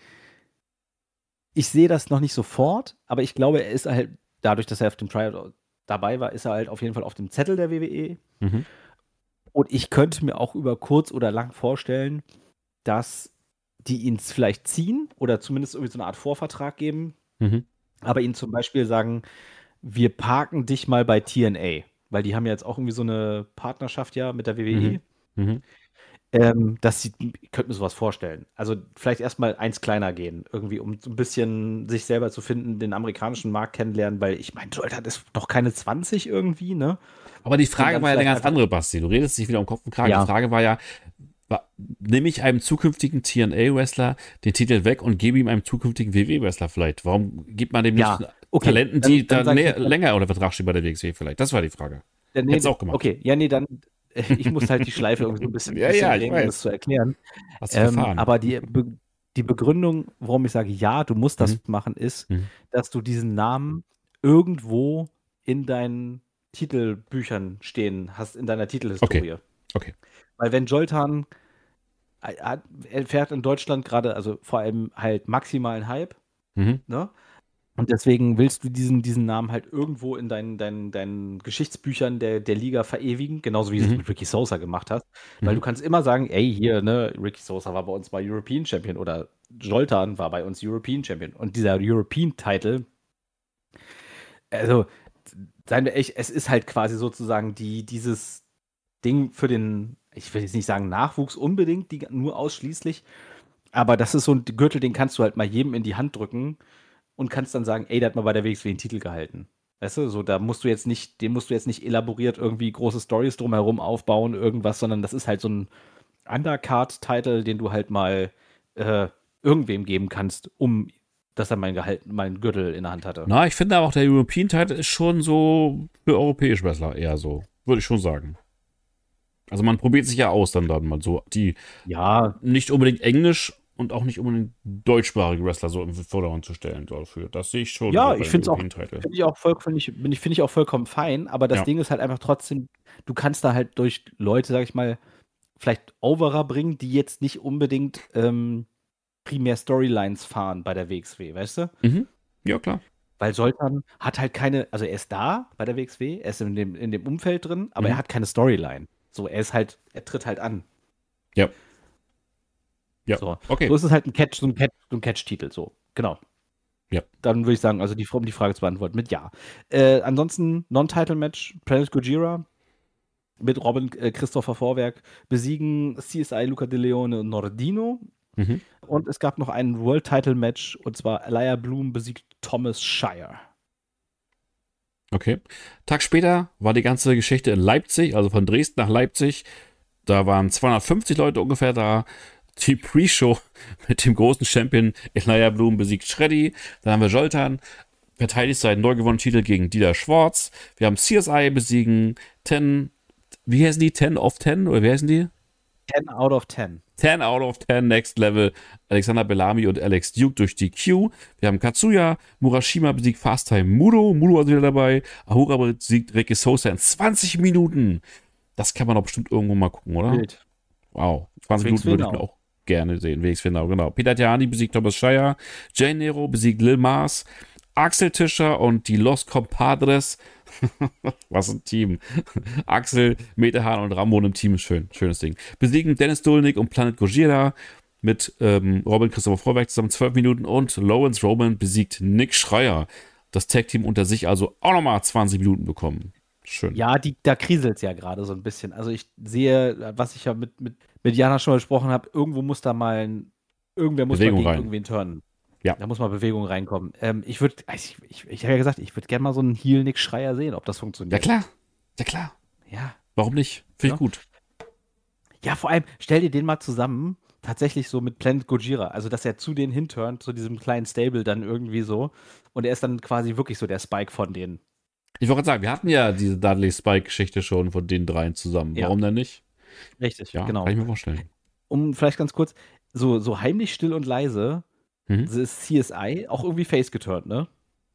ich sehe das noch nicht sofort, aber ich glaube, er ist halt, dadurch, dass er auf dem Tryout dabei war, ist er halt auf jeden Fall auf dem Zettel der W W E. Mhm. Und ich könnte mir auch über kurz oder lang vorstellen, dass die ihn vielleicht ziehen oder zumindest irgendwie so eine Art Vorvertrag geben, Mhm. aber ihnen zum Beispiel sagen, wir parken dich mal bei T N A, weil die haben ja jetzt auch irgendwie so eine Partnerschaft ja mit der W W E. Mhm. Mhm. Ähm, dass sie, ich könnte mir sowas vorstellen. Also vielleicht erstmal eins kleiner gehen, irgendwie, um so ein bisschen sich selber zu finden, den amerikanischen Markt kennenlernen, weil ich meine, Jordan ist doch keine zwanzig irgendwie, ne? Aber die Und Frage dann war ja eine vielleicht ganz einfach, andere, Basti. Du redest dich wieder um Kopf und Kragen. Die ja, Frage war ja, wa- nehme ich einem zukünftigen T N A-Wrestler den Titel weg und gebe ihm einem zukünftigen W W E-Wrestler vielleicht? Warum gibt man dem nicht ja, okay, Talenten, dann, die dann da sage ich nä- jetzt mal, länger unter Vertrag stehen bei der W X W vielleicht? Das war die Frage. äh, nee, Hättest du auch gemacht. okay, ja, nee, dann, ich muss halt die Schleife irgendwie so ein bisschen, Ja, bisschen ja, ich drehen, um es weiß. zu erklären. Hast dich Ähm, verfahren. aber die, Be die Begründung, warum ich sage, ja, du musst Mhm. das machen, ist, Mhm. dass du diesen Namen irgendwo in deinen Titelbüchern stehen hast, in deiner Okay, Titelhistorie. okay. Weil wenn Joltan äh, hat- er fährt in Deutschland gerade, also vor allem halt maximalen Hype, Mhm. ne? Und deswegen willst du diesen, diesen Namen halt irgendwo in deinen, deinen, deinen Geschichtsbüchern der, der Liga verewigen, genauso wie du es Mhm. mit Ricky Sosa gemacht hast. Weil du Mhm. kannst immer sagen, ey, hier, ne, Ricky Sosa war bei uns mal European Champion oder Joltan war bei uns European Champion. Und dieser European-Title, also, seien wir echt, es ist halt quasi sozusagen die, dieses Ding für den, ich will jetzt nicht sagen Nachwuchs unbedingt, die, nur ausschließlich, aber das ist so ein Gürtel, den kannst du halt mal jedem in die Hand drücken und kannst dann sagen, ey, der hat mal bei der W X W den Titel gehalten. Weißt du, so da musst du jetzt nicht, dem musst du jetzt nicht elaboriert irgendwie große Stories drumherum aufbauen, irgendwas, sondern das ist halt so ein Undercard-Title, den du halt mal äh, irgendwem geben kannst, um dass er mein Gehalt, meinen Gürtel in der Hand hatte. Na, ich finde aber auch der European Title ist schon so für europäische Wrestler eher so. Würde ich schon sagen. Also man probiert sich ja aus dann dann mal so. Die Ja, nicht unbedingt Englisch und auch nicht unbedingt deutschsprachige Wrestler so im Vordergrund zu stellen dafür. Das sehe ich schon ja, so bei ich dem finde es auch, European Title. finde ich auch vollkommen, bin ich, finde ich auch vollkommen fein, aber das Ja. Ding ist halt einfach trotzdem, du kannst da halt durch Leute, sag ich mal, vielleicht Overer bringen, die jetzt nicht unbedingt ähm, primär Storylines fahren bei der W X W, weißt du? Mhm. Ja, klar. Weil Soltan hat halt keine, also er ist da bei der W X W, er ist in dem, in dem Umfeld drin, aber Mhm. er hat keine Storyline. So, er ist halt, er tritt halt an. Ja. Ja. So, Okay. so ist es halt ein Catch, so ein Catch, so ein Catch-Titel, so. Genau. Ja. Dann würde ich sagen, also die, um die Frage zu beantworten, mit ja. Äh, ansonsten Non-Title-Match, Planet Gojira mit Robin äh, Christopher Vorwerk besiegen C S I Luca De Leone und Nordino. Mhm. Und es gab noch ein World-Title-Match, und zwar Elia Bloom besiegt Thomas Shire. Okay. Tag später war die ganze Geschichte in Leipzig, also von Dresden nach Leipzig. Da waren zweihundertfünfzig Leute ungefähr da. Die Pre-Show mit dem großen Champion Elia Bloom besiegt Shreddy. Dann haben wir Joltan, verteidigt seinen neu gewonnenen Titel gegen Dieter Schwarz. Wir haben C S I besiegen zehn, wie heißen die? zehn of zehn? Oder wie heißen die? ten out of ten. zehn out of zehn Next Level. Alexander Bellamy und Alex Duke durch die Q. Wir haben Katsuya. Murashima besiegt Fast Time Mudo. Mudo ist wieder dabei. Ahura besiegt Ricky Sosa in zwanzig Minuten. Das kann man doch bestimmt irgendwo mal gucken, oder? Bild. Wow. zwanzig W X W Minuten würde ich mir Now. auch gerne sehen. W X W Now, genau. Peter Tiani besiegt Thomas Shire. Jay Nero besiegt Lil Mars. Axel Tischer und die Los Compadres. Was ein Team. Axel, Metehan und Ramon im Team. Schön, schönes Ding. Besiegen Dennis Dolnik und Planet Gojira mit ähm, Robin Christopher Vorwerk zusammen zwölf Minuten und Lawrence Roman besiegt Nick Schreier. Das Tag-Team unter sich also auch nochmal zwanzig Minuten bekommen. Schön. Ja, die, da kriselt es ja gerade so ein bisschen. Also ich sehe, was ich ja mit, mit, mit Jana schon mal besprochen habe, irgendwo muss da mal ein, irgendwer muss Bewegung mal gegen rein. irgendwen turnen. Ja. Da muss mal Bewegung reinkommen. Ähm, ich würde, ich, ich, ich habe ja gesagt, ich würde gerne mal so einen Heel-Nick-Schreier sehen, ob das funktioniert. Ja klar, ja klar. Ja. Warum nicht? Finde Ja. ich gut. Ja, vor allem, stell dir den mal zusammen, tatsächlich so mit Planet Gojira. Also, dass er zu denen hinturnt, zu diesem kleinen Stable dann irgendwie so. Und er ist dann quasi wirklich so der Spike von denen. Ich wollte gerade sagen, wir hatten ja diese Dudley Spike-Geschichte schon von den dreien zusammen. Ja. Warum denn nicht? Richtig, Ja, genau. kann ich mir vorstellen. Um vielleicht ganz kurz, so, so heimlich still und leise Mhm. ist C S I auch irgendwie face geturnt, ne?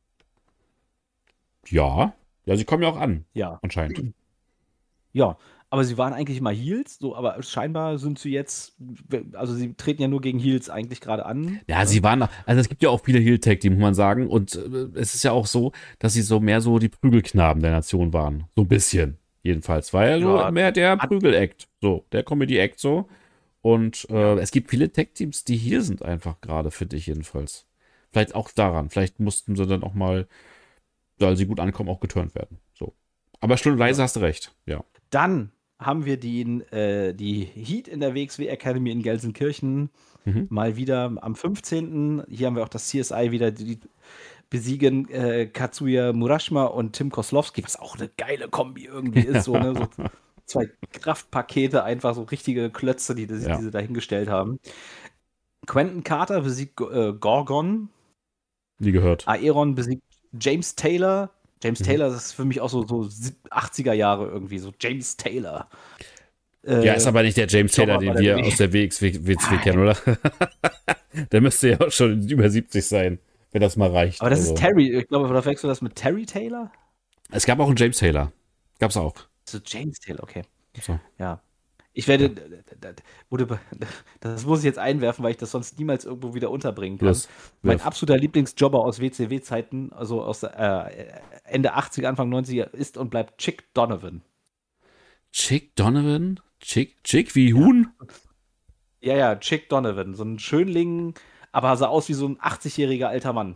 Ja. Ja, sie kommen ja auch an, Ja. anscheinend. Ja, aber sie waren eigentlich immer Heels, so, aber scheinbar sind sie jetzt, also sie treten ja nur gegen Heels eigentlich gerade an. Ja, sie waren, also es gibt ja auch viele Heel-Tag-Team, muss man sagen. Und äh, es ist ja auch so, dass sie so mehr so die Prügelknaben der Nation waren. So ein bisschen, jedenfalls. War ja so Ja, mehr der hat- Prügel-Act. So, der Comedy-Act so. Und äh, es gibt viele Tag-Teams, die hier sind einfach gerade, für dich jedenfalls. Vielleicht auch daran. Vielleicht mussten sie dann auch mal, weil sie gut ankommen, auch geturnt werden. So. Aber stundenweise hast du recht, ja. Dann haben wir den, äh, die Heat in der W X W Academy in Gelsenkirchen Mhm. mal wieder am fünfzehnten Hier haben wir auch das C S I wieder, die besiegen äh, Katsuya Murashima und Tim Koslowski, was auch eine geile Kombi irgendwie ist. So, ne? So zwei Kraftpakete, einfach so richtige Klötze, die, die, Ja. die sie dahingestellt haben. Quentin Carter besiegt äh, Gorgon. Nie gehört. Aeron besiegt James Taylor. James Mhm. Taylor, das ist für mich auch so, so achtziger Jahre irgendwie, so James Taylor. Äh, Ja, ist aber nicht der James Taylor, Jobber den bei der wir W. aus der W X W W Nein. kennen, oder? Der müsste ja auch schon über siebzig sein, wenn das mal reicht. Aber das Also, ist Terry, ich glaube, da verwechselst du das mit Terry Taylor? es gab auch einen James Taylor. Gab's auch. So James Taylor, okay. So. Ja. Ich werde, das, wurde, das muss ich jetzt einwerfen, weil ich das sonst niemals irgendwo wieder unterbringen kann. Los. Mein Wirf. absoluter Lieblingsjobber aus W C W-Zeiten, also aus äh, Ende achtziger, Anfang neunziger, ist und bleibt Chick Donovan. Chick Donovan? Chick, Chick wie Huhn? Ja, ja, Chick Donovan. So ein Schönling, aber sah aus wie so ein achtzigjähriger alter Mann.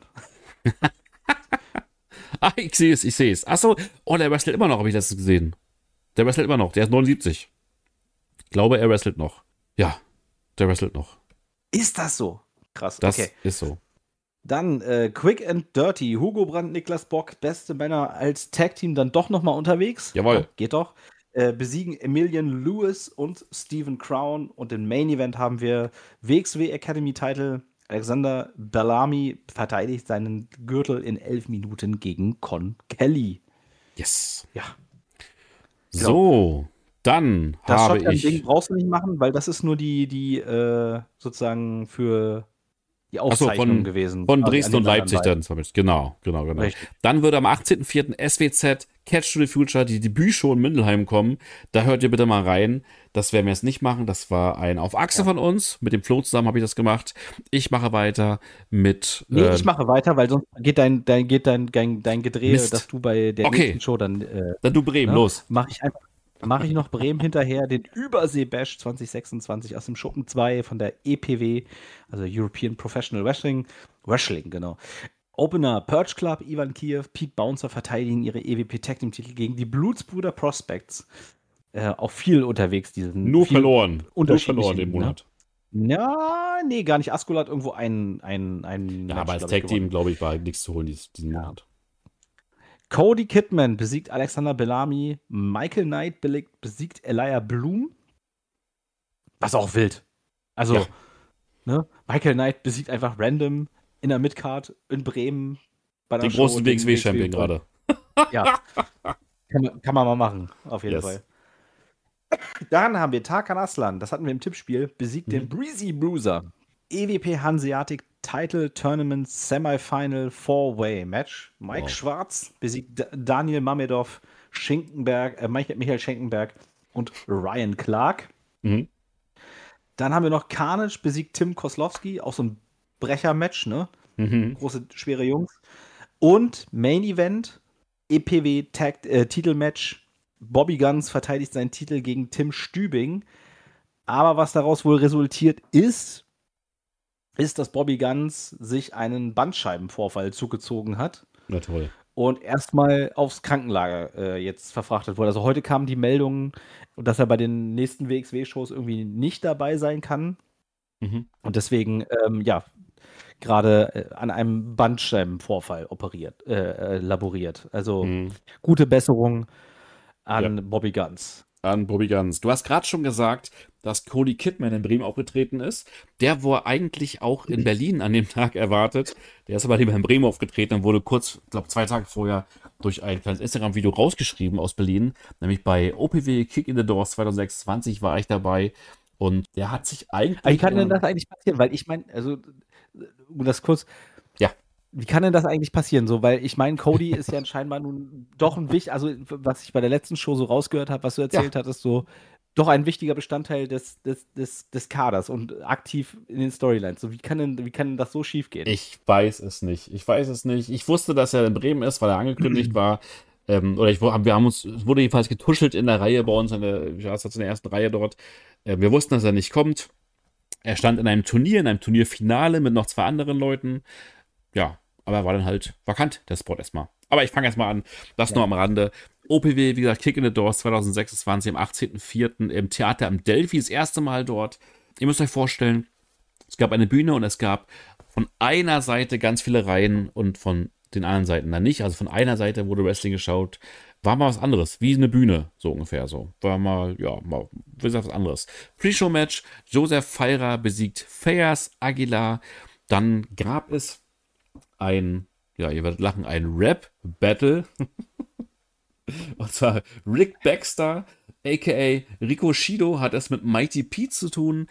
Ah, ich sehe es, ich sehe es. Achso, oh, der wrestelt immer noch, habe ich das gesehen. Der wrestelt immer noch, der ist neunundsiebzig. Ich glaube, er wrestelt noch. Ja, der wrestelt noch. Ist das so? Krass, Das okay. ist so. Dann äh, Quick and Dirty. Hugo Brandt, Niklas Bock, beste Männer als Tag-Team dann doch nochmal unterwegs. Jawohl. Ja, geht doch. Äh, besiegen Emilian Lewis und Stephen Crown. Und im Main Event haben wir W X W Academy Title. Alexander Bellamy verteidigt seinen Gürtel in elf Minuten gegen Con Kelly. Yes. Ja. So, dann Das habe Shotgun-Ding ich. brauchst du nicht machen, weil das ist nur die, die äh, sozusagen für die Achso, Auszeichnung von, gewesen. von quasi an Dresden den und Leipzig anderen dann vermischt. Genau, genau, genau. Richtig. Dann würde am achtzehnten vierten S W Z Catch to the Future die Debütshow in Mindelheim kommen. Da hört ihr bitte mal rein. Das werden wir jetzt nicht machen. Das war ein auf Achse Ja. von uns. Mit dem Flo zusammen habe ich das gemacht. Ich mache weiter mit. Nee, äh, ich mache weiter, weil sonst geht dein, dein, geht dein, dein, dein Gedrehe, Mist. dass du bei der Okay. nächsten Show dann äh, Dann du Bremen, ne, los. mache ich einfach. Mache ich noch Bremen hinterher, den Übersee-Bash zwanzig sechsundzwanzig aus dem Schuppen zwei von der E P W, also European Professional Wrestling. Wrestling, genau. Opener Purge Club, Ivan Kiev, Pete Bouncer verteidigen ihre E W P Tag Team Titel gegen die Blutsbruder Prospects. Äh, auch viel unterwegs, diesen Nur viel verloren. Nur unterschiedlichen, verloren im ne? Monat. Ja, nee, gar nicht. Askola hat irgendwo ein, ein, ein Ja, Match, aber als glaub ich, Tag Team, gewonnen. glaube ich, war nichts zu holen dies- diesen Ja. Monat. Cody Kidman besiegt Alexander Bellamy. Michael Knight besiegt, besiegt Elia Bloom. Was auch wild. Also, Ja. ne? Michael Knight besiegt einfach random in der Midcard in Bremen. Bei der Den Show großen den W X W-Champion gerade. Ja. kann, man, kann man mal machen, auf jeden Yes. Fall. Dann haben wir Tarkan Aslan, das hatten wir im Tippspiel, besiegt Mhm. den Breezy Bruiser. E W P Hanseatic Title Tournament Semifinal Four-Way Match. Mike Wow. Schwarz besiegt D- Daniel Mamedov, Schinkenberg, äh, Michael Michael Schenkenberg und Ryan Clark. Mhm. Dann haben wir noch Carnage besiegt Tim Koslowski, auch so ein Brecher-Match, ne? Mhm. Große, schwere Jungs. Und Main Event, E P W Tag, äh, Titelmatch. Bobby Guns verteidigt seinen Titel gegen Tim Stübing. Aber was daraus wohl resultiert ist, ist, dass Bobby Guns sich einen Bandscheibenvorfall zugezogen hat. Na toll. Und erstmal aufs Krankenlager äh, jetzt verfrachtet wurde. Also heute kamen die Meldungen, dass er bei den nächsten W X W-Shows irgendwie nicht dabei sein kann. Mhm. Und deswegen, ähm, ja, gerade äh, an einem Bandscheibenvorfall operiert, äh, äh, laboriert. Also Mhm. gute Besserung an Ja. Bobby Guns. An Bobby Guns. Du hast gerade schon gesagt, dass Cody Kidman in Bremen aufgetreten ist. Der wurde eigentlich auch in Berlin an dem Tag erwartet. Der ist aber lieber in Bremen aufgetreten und wurde kurz, ich glaube zwei Tage vorher, durch ein kleines Instagram-Video rausgeschrieben aus Berlin. Nämlich bei O P W Kick in the Doors zwanzig sechsundzwanzig war ich dabei. Und der hat sich eigentlich... Aber wie kann denn äh, das eigentlich passieren? Weil ich meine, also, um das kurz. Ja. Wie kann denn das eigentlich passieren? So, weil ich meine, Cody ist ja scheinbar nun doch ein wichtig, also was ich bei der letzten Show so rausgehört habe, was du erzählt hattest, so doch ein wichtiger Bestandteil des, des, des, des Kaders und aktiv in den Storylines. So, wie kann denn, wie kann denn das so schief gehen? Ich weiß es nicht. Ich weiß es nicht. Ich wusste, dass er in Bremen ist, weil er angekündigt war. Ähm, oder ich, wir haben uns, es wurde jedenfalls getuschelt in der Reihe bei uns, in der, ich saß in der ersten Reihe dort. Äh, wir wussten, dass er nicht kommt. Er stand in einem Turnier, in einem Turnierfinale mit noch zwei anderen Leuten. Ja, aber er war dann halt vakant, der Spot erstmal. Aber ich fange erstmal an, das Ja. nur am Rande. O P W, wie gesagt, Kick in the Doors zwanzig sechsundzwanzig am achtzehnten vierten im Theater am Delphi, das erste Mal dort. Ihr müsst euch vorstellen, es gab eine Bühne und es gab von einer Seite ganz viele Reihen und von den anderen Seiten dann nicht. Also von einer Seite wurde Wrestling geschaut. War mal was anderes, wie eine Bühne, so ungefähr so. War mal, ja, mal, wie gesagt, was anderes. Pre-Show-Match, Joseph Feirer besiegt Fayas Aguilar. Dann gab es ein, ja, ihr werdet lachen, ein Rap-Battle. Und zwar Rick Baxter, aka Rico Shido, hat es mit Mighty P zu tun.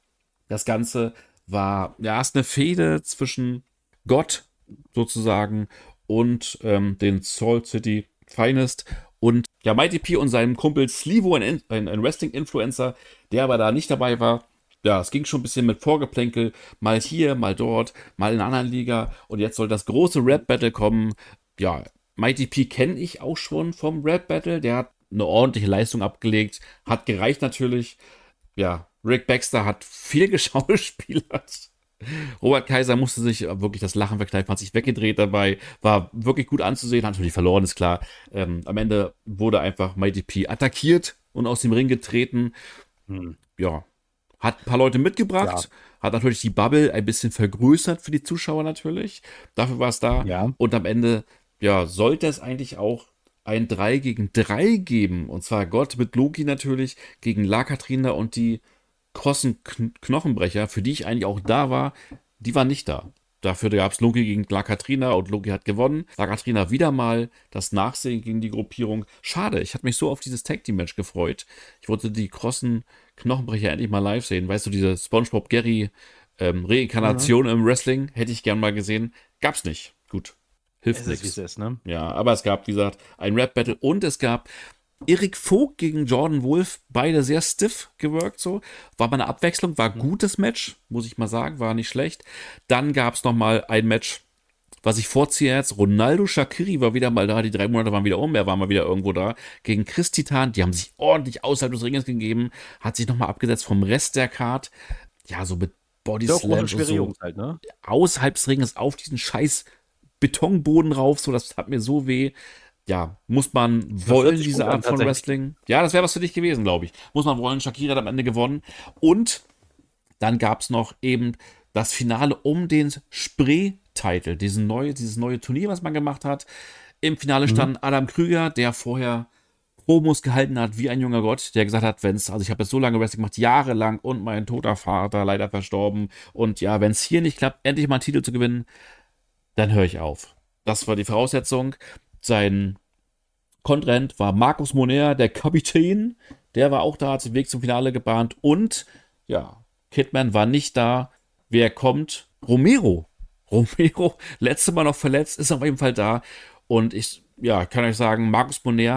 Das Ganze war, ja, ist eine Fehde zwischen Gott sozusagen und ähm, den Salt City Finest und ja, Mighty P und seinem Kumpel Slivo, ein, ein, ein Wrestling-Influencer, der aber da nicht dabei war. Ja, es ging schon ein bisschen mit Vorgeplänkel, mal hier, mal dort, mal in einer anderen Liga und jetzt soll das große Rap-Battle kommen. Ja, Mighty P kenne ich auch schon vom Rap-Battle, der hat eine ordentliche Leistung abgelegt, hat gereicht natürlich. Ja, Rick Baxter hat viel geschauspielert. Robert Kaiser musste sich wirklich das Lachen verkneifen, hat sich weggedreht dabei, war wirklich gut anzusehen, hat natürlich verloren, ist klar. Ähm, am Ende wurde einfach Mighty P attackiert und aus dem Ring getreten. Hm. Ja, hat ein paar Leute mitgebracht, Ja. hat natürlich die Bubble ein bisschen vergrößert für die Zuschauer natürlich. Dafür war es da. Ja. Und am Ende, ja, sollte es eigentlich auch ein drei gegen drei geben. Und zwar Gott mit Loki natürlich gegen La Katrina und die krossen Kn Knochenbrecher, für die ich eigentlich auch da war, die waren nicht da. Dafür gab es Loki gegen La Katrina und Loki hat gewonnen. La Katrina wieder mal das Nachsehen gegen die Gruppierung. Schade, ich hatte mich so auf dieses Tag-Team-Match gefreut. Ich wollte die krossen Knochenbrecher endlich mal live sehen. Weißt du, diese SpongeBob Gary ähm, Reinkarnation mhm. im Wrestling hätte ich gern mal gesehen. Gab's nicht. Gut. Hilft nichts. Ne? Ja, aber es gab, wie gesagt, ein Rap-Battle und es gab Erik Vogt gegen Jordan Wolf, beide sehr stiff geworkt, so. War mal eine Abwechslung, war ein gutes Match, muss ich mal sagen, war nicht schlecht. Dann gab es nochmal ein Match, was ich vorziehe jetzt. Ronaldo Shaqiri war wieder mal da, die drei Monate waren wieder um, er war mal wieder irgendwo da. Gegen Chris Titan, die haben sich ordentlich außerhalb des Ringes gegeben, hat sich nochmal abgesetzt vom Rest der Card. Ja, so mit Bodyslams und so. Halt, ne? Außerhalb des Ringes auf diesen scheiß Betonboden rauf, so, das hat mir so weh. Ja, muss man wollen, diese Art von Wrestling. Ja, das wäre was für dich gewesen, glaube ich. Muss man wollen, Shakira hat am Ende gewonnen. Und dann gab es noch eben das Finale um den Spree-Titel, diesen neue, dieses neue Turnier, was man gemacht hat. Im Finale stand mhm. Adam Krüger, der vorher Promos gehalten hat wie ein junger Gott, der gesagt hat, wenn es, also ich habe jetzt so lange Wrestling gemacht, jahrelang und mein toter Vater leider verstorben. Und ja, wenn es hier nicht klappt, endlich mal einen Titel zu gewinnen, dann höre ich auf. Das war die Voraussetzung. Sein Kontrahent war Markus Moner, der Kapitän. Der war auch da, hat den Weg zum Finale gebahnt. Und, ja, Kidman war nicht da. Wer kommt? Romero. Romero, letztes Mal noch verletzt, ist auf jeden Fall da. Und ich, ja, kann euch sagen, Markus Moner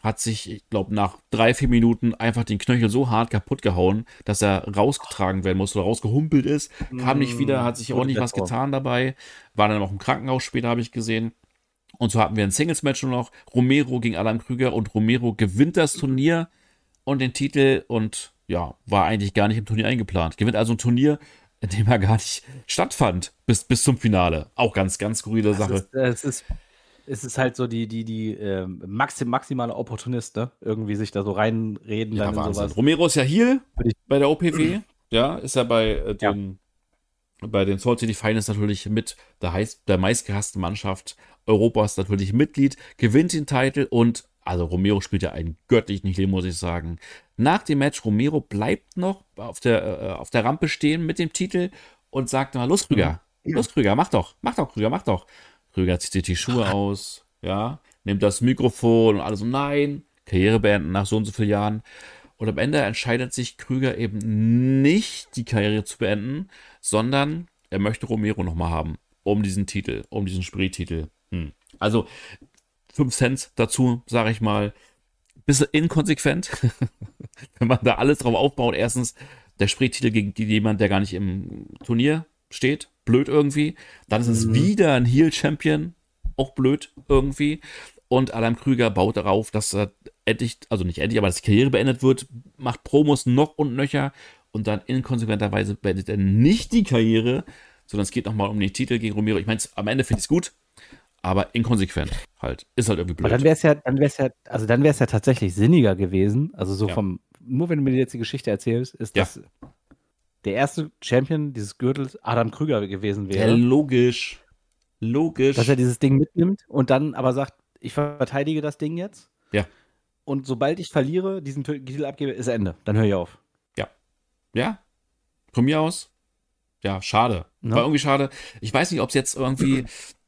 hat sich, ich glaube, nach drei, vier Minuten einfach den Knöchel so hart kaputt gehauen, dass er rausgetragen werden musste oder rausgehumpelt ist. Kam nicht wieder, hat sich auch nicht was getan dabei. War dann auch im Krankenhaus später, habe ich gesehen. Und so hatten wir ein Singles-Match nur noch. Romero gegen Adam Krüger und Romero gewinnt das Turnier und den Titel und ja, war eigentlich gar nicht im Turnier eingeplant. Gewinnt also ein Turnier, in dem er gar nicht stattfand, bis, bis zum Finale. Auch ganz, ganz skurrile Sache. Ist, es, ist, es ist halt so die, die, die äh, maxim, maximale Opportunist, ne? Irgendwie sich da so reinreden. Ja, dann in Wahnsinn. sowas. Romero ist ja Heel bei der O P W. Ja, ist er bei äh, den, ja. bei den Salt City Finals natürlich mit der, heiß, der meistgehassten Mannschaft Europas natürlich Mitglied, gewinnt den Titel und also Romero spielt ja einen göttlichen Heel, muss ich sagen. Nach dem Match, Romero bleibt noch auf der, äh, auf der Rampe stehen mit dem Titel und sagt mal, los Krüger, ja. los Krüger, mach doch, mach doch Krüger, mach doch. Krüger zieht sich die Schuhe aus, ja, nimmt das Mikrofon und alle so, nein, Karriere beenden nach so und so vielen Jahren. Und am Ende entscheidet sich Krüger eben nicht, die Karriere zu beenden, sondern er möchte Romero nochmal haben, um diesen Titel, um diesen Spree-Titel. Hm. Also, fünf Cent dazu, sage ich mal, bisschen inkonsequent, wenn man da alles drauf aufbaut. Erstens, der Spree-Titel gegen jemanden, der gar nicht im Turnier steht, blöd irgendwie. Dann ist es mhm. wieder ein Heel-Champion, auch blöd irgendwie. Und Adam Krüger baut darauf, dass er endlich, also nicht endlich, aber dass die Karriere beendet wird, macht Promos noch und nöcher und dann inkonsequenterweise beendet er nicht die Karriere, sondern es geht nochmal um den Titel gegen Romero. Ich meine, am Ende finde ich es gut, aber inkonsequent halt. Ist halt irgendwie blöd. Aber dann wäre es ja, dann wäre es ja, also dann wäre es ja tatsächlich sinniger gewesen. Also so ja. vom, nur wenn du mir jetzt die Geschichte erzählst, ist ja. das der erste Champion dieses Gürtels Adam Krüger gewesen wäre. Ja, logisch. Logisch. Dass er dieses Ding mitnimmt und dann aber sagt, ich verteidige das Ding jetzt. Ja. Und sobald ich verliere, diesen Titel abgebe, ist Ende. Dann höre ich auf. Ja. Ja. Von mir aus. Ja, schade. No. War irgendwie schade. Ich weiß nicht, ob es jetzt irgendwie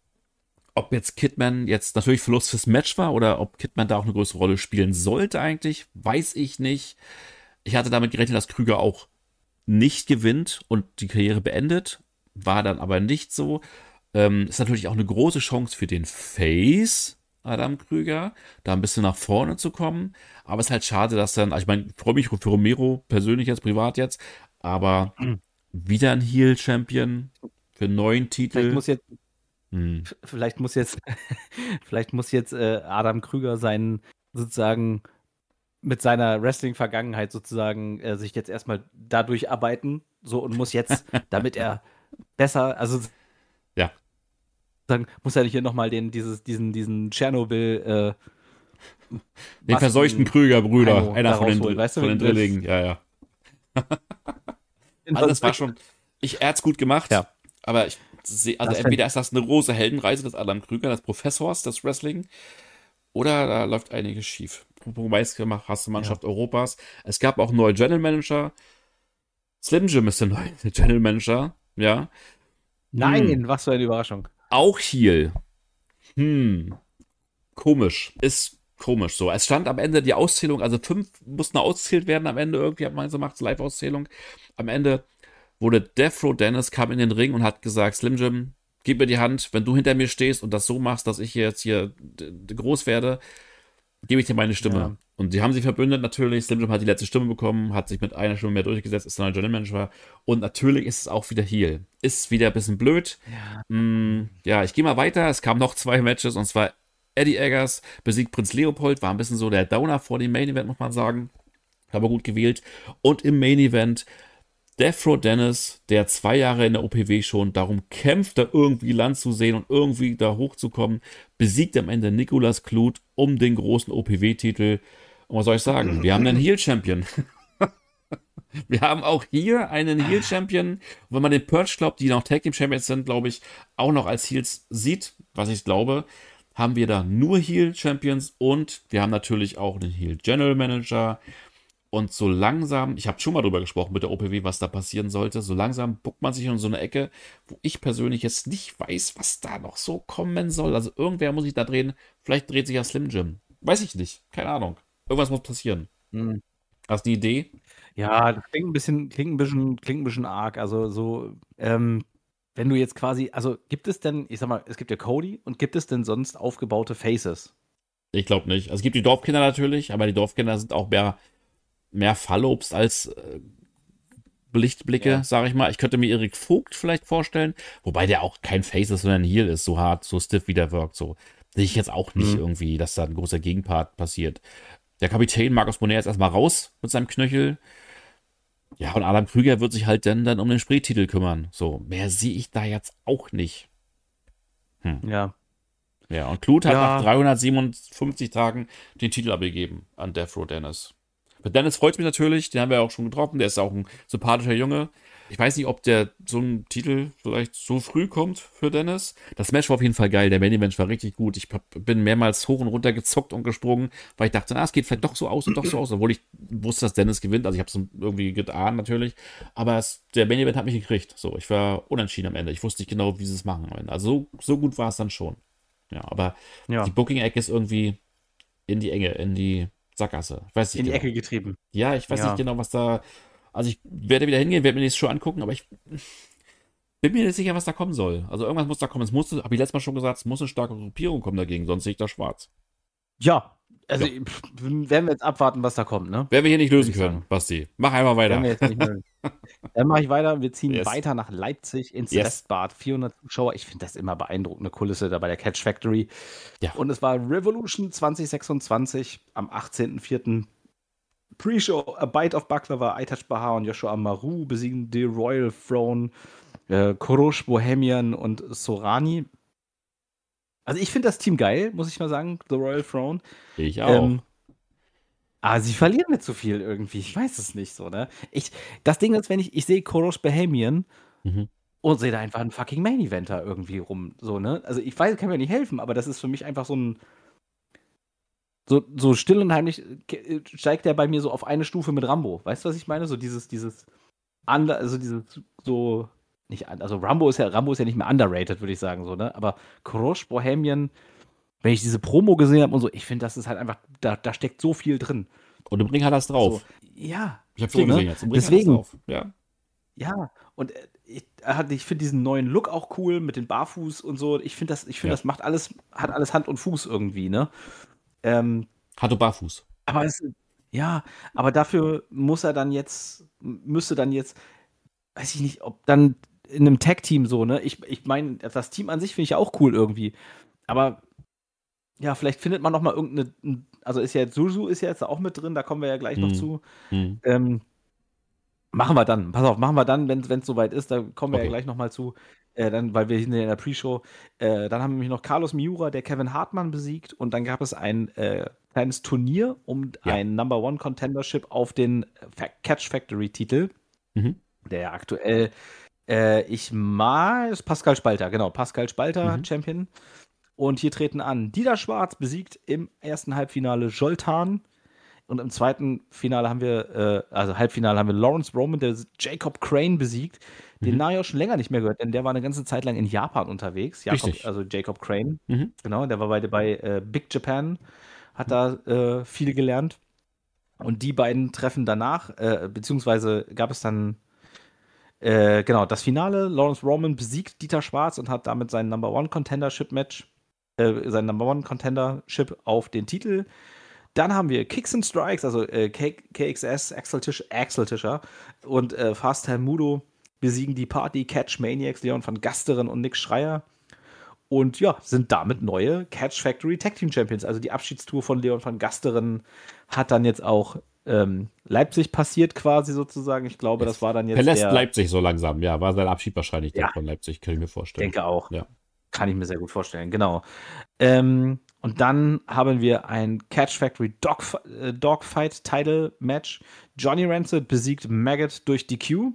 ob jetzt Kidman jetzt natürlich Verlust fürs Match war oder ob Kidman da auch eine größere Rolle spielen sollte eigentlich, weiß ich nicht. Ich hatte damit gerechnet, dass Krüger auch nicht gewinnt und die Karriere beendet, war dann aber nicht so. Ähm, ist natürlich auch eine große Chance für den Face, Adam Krüger, da ein bisschen nach vorne zu kommen, aber es ist halt schade, dass dann, also ich meine, ich freue mich für Romero persönlich jetzt, privat jetzt, aber mhm. wieder ein Heel-Champion für einen neuen Titel. Vielleicht muss jetzt Hm. Vielleicht muss jetzt, vielleicht muss jetzt äh, Adam Krüger seinen sozusagen mit seiner Wrestling-Vergangenheit sozusagen äh, sich jetzt erstmal dadurch arbeiten, so und muss jetzt, damit er besser, also ja, dann muss er hier nochmal den, dieses, diesen, diesen Tschernobyl äh, den verseuchten Krüger-Brüder, einer von den, holen, weißt du, von den Drillingen, ja, ja. Also das war schon, ich, er hat's gut gemacht, ja. aber ich Also das entweder ist das eine große Heldenreise des Adam Krüger, des Professors, des Wrestling, oder da läuft einiges schief. Meistgehasste Mannschaft ja. Europas. Es gab auch neue General Manager. Slim Jim ist der neue General Manager, ja. Nein, hm. was für eine Überraschung. Auch Heel. Hm. Komisch. Ist komisch so. Es stand am Ende die Auszählung, also fünf mussten ausgezählt werden am Ende irgendwie, hat man gemacht, Live-Auszählung. Am Ende wurde Death Row Dennis, kam in den Ring und hat gesagt, Slim Jim, gib mir die Hand, wenn du hinter mir stehst und das so machst, dass ich jetzt hier groß werde, gebe ich dir meine Stimme. Ja. Und die haben sich verbündet natürlich, Slim Jim hat die letzte Stimme bekommen, hat sich mit einer Stimme mehr durchgesetzt, ist dann ein General Manager und natürlich ist es auch wieder Heel. Ist wieder ein bisschen blöd. Ja, mm, ja ich gehe mal weiter, es kamen noch zwei Matches und zwar Eddie Eggers besiegt Prinz Leopold, war ein bisschen so der Downer vor dem Main Event, muss man sagen. Aber gut gewählt. Und im Main Event Death Row Dennis, der zwei Jahre in der O P W schon darum kämpft, da irgendwie Land zu sehen und irgendwie da hochzukommen, besiegt am Ende Nicolas Clute um den großen O P W-Titel. Und was soll ich sagen? Wir haben einen Heel-Champion. Wir haben auch hier einen Heel-Champion. Wenn man den Purge glaubt, die noch Tag-Team-Champions sind, glaube ich, auch noch als Heels sieht, was ich glaube, haben wir da nur Heel-Champions und wir haben natürlich auch einen Heel-General-Manager. Und so langsam, ich habe schon mal drüber gesprochen mit der O P W, was da passieren sollte, so langsam buckt man sich in so eine Ecke, wo ich persönlich jetzt nicht weiß, was da noch so kommen soll. Also irgendwer muss sich da drehen, vielleicht dreht sich ja Slim Jim. Weiß ich nicht, keine Ahnung. Irgendwas muss passieren. Hm. Hast du eine Idee? Ja, das klingt ein bisschen, klingt ein bisschen, klingt ein bisschen arg. Also so, ähm, wenn du jetzt quasi, also gibt es denn, ich sag mal, es gibt ja Cody und gibt es denn sonst aufgebaute Faces? Ich glaube nicht. Also es gibt die Dorfkinder natürlich, aber die Dorfkinder sind auch mehr, mehr Fallobst als äh, Lichtblicke, Ja. sage ich mal. Ich könnte mir Erik Vogt vielleicht vorstellen, wobei der auch kein Face ist, sondern ein Heel ist, so hart, so stiff wie der wirkt. So sehe ich jetzt auch nicht Hm. irgendwie, dass da ein großer Gegenpart passiert. Der Kapitän Markus Monet ist erstmal raus mit seinem Knöchel. Ja, und Adam Krüger wird sich halt dann, dann um den Spreetitel kümmern. So, mehr sehe ich da jetzt auch nicht. Hm. Ja. Ja, und Clut hat nach Ja. dreihundertsiebenundfünfzig Tagen den Titel abgegeben an Death Row Dennis. Für Dennis freut es mich natürlich, den haben wir auch schon getroffen, der ist auch ein sympathischer Junge. Ich weiß nicht, ob der so ein Titel vielleicht so früh kommt für Dennis. Das Match war auf jeden Fall geil, der Main Event war richtig gut. Ich hab, bin mehrmals hoch und runter gezuckt und gesprungen, weil ich dachte, ah, es geht vielleicht doch so aus und doch so aus, obwohl ich wusste, dass Dennis gewinnt. Also ich habe es irgendwie geahnt natürlich, aber es, der Main Event hat mich gekriegt. So, ich war unentschieden am Ende. Ich wusste nicht genau, wie sie es machen am Ende. Also so, so gut war es dann schon. Ja, aber Ja. die Booking-Ecke ist irgendwie in die Enge, in die Sackgasse. Ich weiß nicht In die genau. Ecke getrieben. Ja, ich weiß Ja. nicht genau, was da. Also ich werde wieder hingehen, werde mir das schon angucken, aber ich bin mir nicht sicher, was da kommen soll. Also irgendwas muss da kommen. Es muss, habe ich letztes Mal schon gesagt, es muss eine starke Gruppierung kommen dagegen, sonst sehe ich da schwarz. Ja. Also Ja. pff, werden wir jetzt abwarten, was da kommt, ne? Werden wir hier nicht lösen Würde ich können, sagen. Basti. Mach einfach Werden weiter. wir jetzt nicht mehr. Dann mache ich weiter. Wir ziehen Yes. weiter nach Leipzig ins Yes. Westbad. vierhundert Zuschauer. Ich finde das immer beeindruckende Kulisse da bei der Catch Factory. Ja. Und es war Revolution zwanzig sechsundzwanzig am achtzehnten vierten Pre-Show, A Bite of Baklava, Aytac Bahar und Joshua Maru besiegen The Royal Throne, äh, Korosh, Bohemian und Sorani. Also ich finde das Team geil, muss ich mal sagen, The Royal Throne. Ich auch. Ähm, aber sie verlieren nicht so viel irgendwie. Ich weiß es nicht so, ne? Ich, das Ding ist, wenn ich, ich sehe Korosh Bohemian Mhm. und sehe da einfach einen fucking Main-Eventer irgendwie rum, so, ne? Also ich weiß, kann mir nicht helfen, aber das ist für mich einfach so ein So, so still und heimlich äh, steigt der bei mir so auf eine Stufe mit Rambo. Weißt du, was ich meine? So dieses, dieses, under, also dieses, so, nicht, un- also Rambo ist ja, Rambo ist ja nicht mehr underrated, würde ich sagen, so, ne? Aber Korosh, Bohemian, wenn ich diese Promo gesehen habe und so, ich finde, das ist halt einfach, da, da steckt so viel drin. Und im Ring hat er es So, drauf. ja. Ich habe so, viel ne? gesehen jetzt. Im Ring hat er es Deswegen, drauf. Ja. ja, und äh, ich, er hat- ich finde diesen neuen Look auch cool mit den Barfuß und so. Ich finde das, ich finde, Ja. das macht alles, hat alles Hand und Fuß irgendwie, ne? Ähm, Hatte barfuß. Aber es, ja, aber dafür muss er dann jetzt, müsste dann jetzt, weiß ich nicht, ob dann in einem Tag-Team so, ne? Ich, ich meine, das Team an sich finde ich ja auch cool irgendwie. Aber ja, vielleicht findet man noch mal irgendeine, also ist ja jetzt, Suzu ist ja jetzt auch mit drin, da kommen wir ja gleich noch Hm. zu. Hm. Ähm, machen wir dann, pass auf, machen wir dann, wenn es soweit ist, da kommen wir Okay. ja gleich noch mal zu. Äh, dann, weil wir sind ja in der Pre-Show. Äh, dann haben wir nämlich noch Carlos Miura, der Kevin Hartmann besiegt. Und dann gab es ein äh, kleines Turnier um Ja. ein Number One Contendership auf den Fa- Catch Factory Titel, Mhm. der ja aktuell, äh, ich mag, ist Pascal Spalter, genau, Pascal Spalter, Mhm. Champion. Und hier treten an Dieter Schwarz besiegt im ersten Halbfinale Joltan. Und im zweiten Finale haben wir, äh, also Halbfinale haben wir Lawrence Roman, der Jacob Crane besiegt, den Mhm. Naya schon länger nicht mehr gehört, denn der war eine ganze Zeit lang in Japan unterwegs. Jakob, Richtig. also Jacob Crane, Mhm. genau, der war bei, bei äh, Big Japan, hat da äh, viel gelernt. Und die beiden treffen danach, äh, beziehungsweise gab es dann, äh, genau, das Finale. Lawrence Roman besiegt Dieter Schwarz und hat damit sein Number One Contendership Match, äh, sein Number One Contendership auf den Titel. Dann haben wir Kicks and Strikes, also äh, K KXS, Axel, Tisch, Axel Tischer und äh, Fast Time Mudo besiegen die Party Catch Maniacs, Leon van Gasteren und Nick Schreier. Und ja, sind damit neue Catch Factory Tag Team Champions. Also die Abschiedstour von Leon van Gasteren hat dann jetzt auch ähm, Leipzig passiert quasi sozusagen. Ich glaube, das war dann jetzt Verlässt der, Leipzig so langsam. Ja, war sein Abschied wahrscheinlich dann Ja. von Leipzig, kann ich mir vorstellen. denke auch. Ja. Kann ich mir sehr gut vorstellen, genau. Ähm, und dann haben wir ein Catch Factory Dog, äh, Dogfight Title Match. Johnny Rancid besiegt Maggot durch D Q.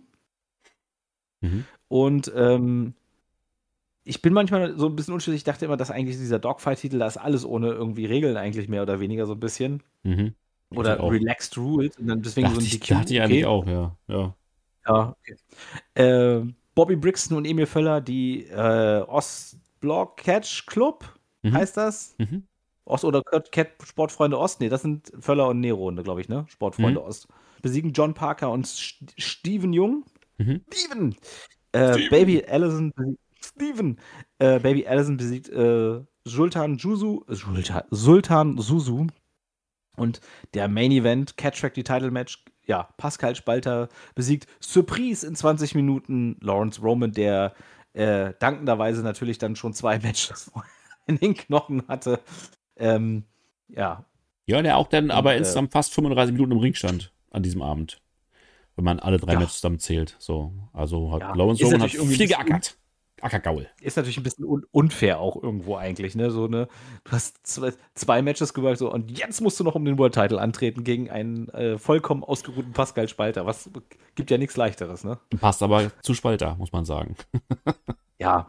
Mhm. Und ähm, ich bin manchmal so ein bisschen unschlüssig. Ich dachte immer, dass eigentlich dieser Dogfight-Titel, da ist alles ohne irgendwie Regeln eigentlich mehr oder weniger so ein bisschen. Mhm. Oder auch. Relaxed Rules. Und dann deswegen Dachte so ein ich, D Q. dachte ich eigentlich auch, ja. ja. Ja, okay. Äh, Bobby Brixton und Emil Völler, die äh, Ostblock Catch Club, Mhm. heißt das? Mhm. Ost oder Cat Sportfreunde Ost? Nee, das sind Völler und Nero, glaube ich, ne? Sportfreunde Mhm. Ost. Besiegen John Parker und St Steven Jung. Mhm. Steven! Äh, Steven! Baby Allison besiegt, Steven! Äh, Baby Allison besiegt äh, Sultan Juzu, Sultan, Sultan Suzu. Und der Main Event, Catch-Track, die Title-Match, ja, Pascal Spalter besiegt Surprise in zwanzig Minuten Lawrence Roman, der äh, dankenderweise natürlich dann schon zwei Matches in den Knochen hatte. Ähm, ja. Ja, der auch dann Und, aber äh, insgesamt fast fünfunddreißig Minuten im Ring stand an diesem Abend. Wenn man alle drei Ja. Matches zusammen zählt. So, also hat Ja, Lawrence ist Roman hat natürlich irgendwie viel ein bisschen geackert. Ackergaul. Ist natürlich ein bisschen un unfair auch irgendwo eigentlich, ne? So, ne? Du hast zwei, zwei Matches gemacht, so, und jetzt musst du noch um den World Title antreten gegen einen äh, vollkommen ausgeruhten Pascal Spalter. Was gibt ja nichts Leichteres, ne? Passt aber zu Spalter, muss man sagen. Ja.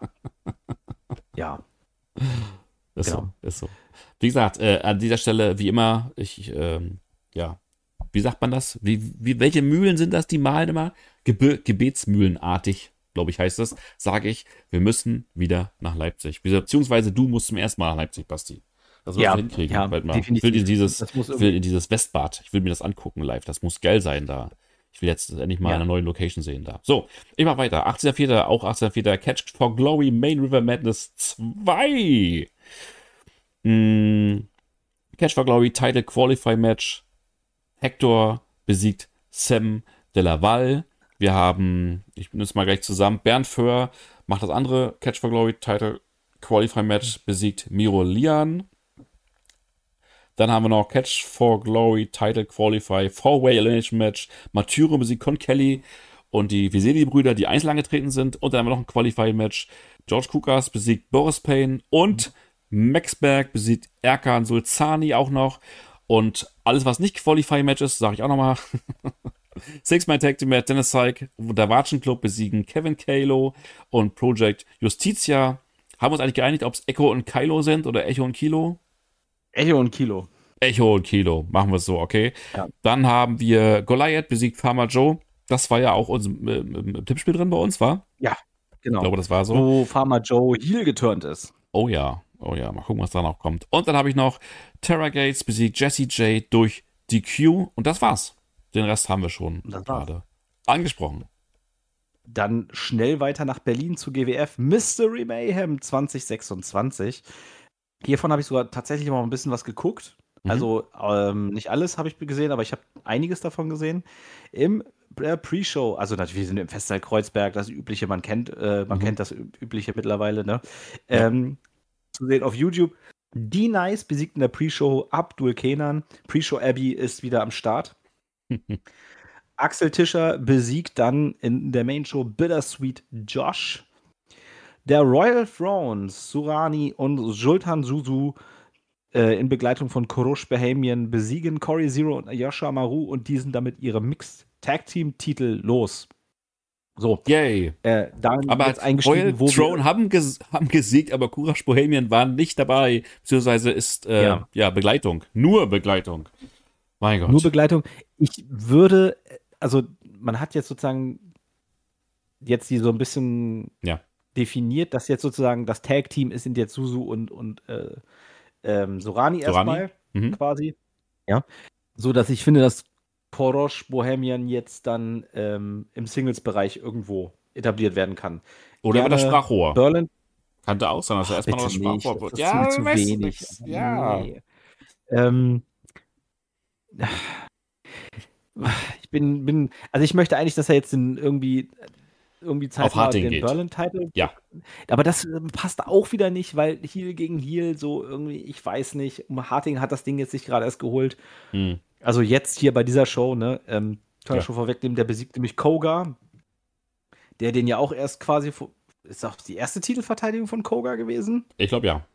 Ja. Ist Genau. so, ist so. Wie gesagt, äh, an dieser Stelle, wie immer, ich, ähm, ja, wie sagt man das? Wie, wie, welche Mühlen sind das, die malen immer? Gebe Gebetsmühlenartig, glaube ich, heißt das, sage ich, wir müssen wieder nach Leipzig. Beziehungsweise du musst zum ersten Mal nach Leipzig, Basti. Das müssen Ja, wir hinkriegen. ja, bald mal. Ich definitiv. will in dieses, Das muss ich will in dieses Westbad. Ich will mir das angucken live. Das muss geil sein da. Ich will jetzt endlich mal Ja. eine neue Location sehen da. So, ich mach weiter. achtzehnter vierter auch achtzehnter vierter Catch for Glory Main River Madness zwei. Mm, Catch for Glory Title Qualify Match. Hector besiegt Sam de la Valle. Wir haben, ich bin jetzt mal gleich zusammen, Bernd Föhr macht das andere Catch for Glory Title Qualify Match, besiegt Miro Lian. Dann haben wir noch Catch for Glory Title Qualify Four-Way Elimination Match. Maturo besiegt Con Kelly und die Veseli-Brüder, die einzeln angetreten sind. Und dann haben wir noch ein Qualify Match. George Kukas besiegt Boris Payne und Max Berg besiegt Erkan Sulzani auch noch. Und alles, was nicht Qualify-Match ist, sage ich auch nochmal. Six-Man Tag Team Match, Dennis Syke und der Watschen Club besiegen Kevin Kalo und Project Justitia. Haben wir uns eigentlich geeinigt, ob es Echo und Kylo sind oder Echo und Kilo? Echo und Kilo. Echo und Kilo, machen wir es so, okay. Ja. Dann haben wir Goliath besiegt Farmer Joe. Das war ja auch unser, äh, im Tippspiel drin bei uns, war? Ja, genau. Ich glaube, das war so. Wo Farmer Joe Heel geturnt ist. Oh ja, oh ja, mal gucken, was da noch kommt. Und dann habe ich noch Terra Gates besiegt Jesse J durch D Q und das war's. Den Rest haben wir schon Das war's. gerade angesprochen. Dann schnell weiter nach Berlin zu G W F Mystery Mayhem zwanzig sechsundzwanzig. Hiervon habe ich sogar tatsächlich mal ein bisschen was geguckt. Mhm. Also ähm, nicht alles habe ich gesehen, aber ich habe einiges davon gesehen. Im äh, Pre-Show, also natürlich, wir sind im Festsaal Kreuzberg, das Übliche, man kennt, äh, man Mhm. kennt das Übliche mittlerweile, ne? Ja. Ähm, zu sehen auf YouTube. D-Nice besiegt in der Pre-Show Abdul Kenan. Pre-Show Abby ist wieder am Start. Axel Tischer besiegt dann in der Main-Show Bittersweet Josh. Der Royal Thrones, Surani und Sultan Suzu äh, in Begleitung von Kurosh Bahamian besiegen Corey Zero und Ayosha Maru und diesen damit ihre Mixed Tag Team Titel los. So, Yay. äh, dann Aber jetzt eingestiegen, Royal wo Throne wir, haben, ges haben gesiegt, aber Courage Bohemian waren nicht dabei, beziehungsweise ist äh, ja. Ja. Begleitung, nur Begleitung. Mein Gott. nur Begleitung. Ich würde, also man hat jetzt sozusagen jetzt die so ein bisschen Ja. definiert, dass jetzt sozusagen das Tag-Team ist, sind jetzt Suzu und, und äh, ähm, Sorani erstmal Mhm. quasi. Ja. So dass ich finde, dass Korosh Bohemian jetzt dann ähm, im Singles-Bereich irgendwo etabliert werden kann. Oder mit Gerne das Sprachrohr. Berlin. Könnte auch sein, dass er erstmal noch das Bitte nicht, Sprachrohr das wird. ist mir zu weißt du wenig. nix. Ja. Nee. Ähm, ich bin, bin, also ich möchte eigentlich, dass er jetzt in irgendwie irgendwie Auf zeitnah Harting den geht. Berlin-Title. Ja. Aber das äh, passt auch wieder nicht, weil Heel gegen Heel so irgendwie, ich weiß nicht, Harting hat das Ding jetzt nicht gerade erst geholt. Hm. Also jetzt hier bei dieser Show, ne, ähm, kann ich Ja. schon vorwegnehmen, der besiegt nämlich Koga, der den ja auch erst quasi, vor- ist auch die erste Titelverteidigung von Koga gewesen? Ich glaube ja.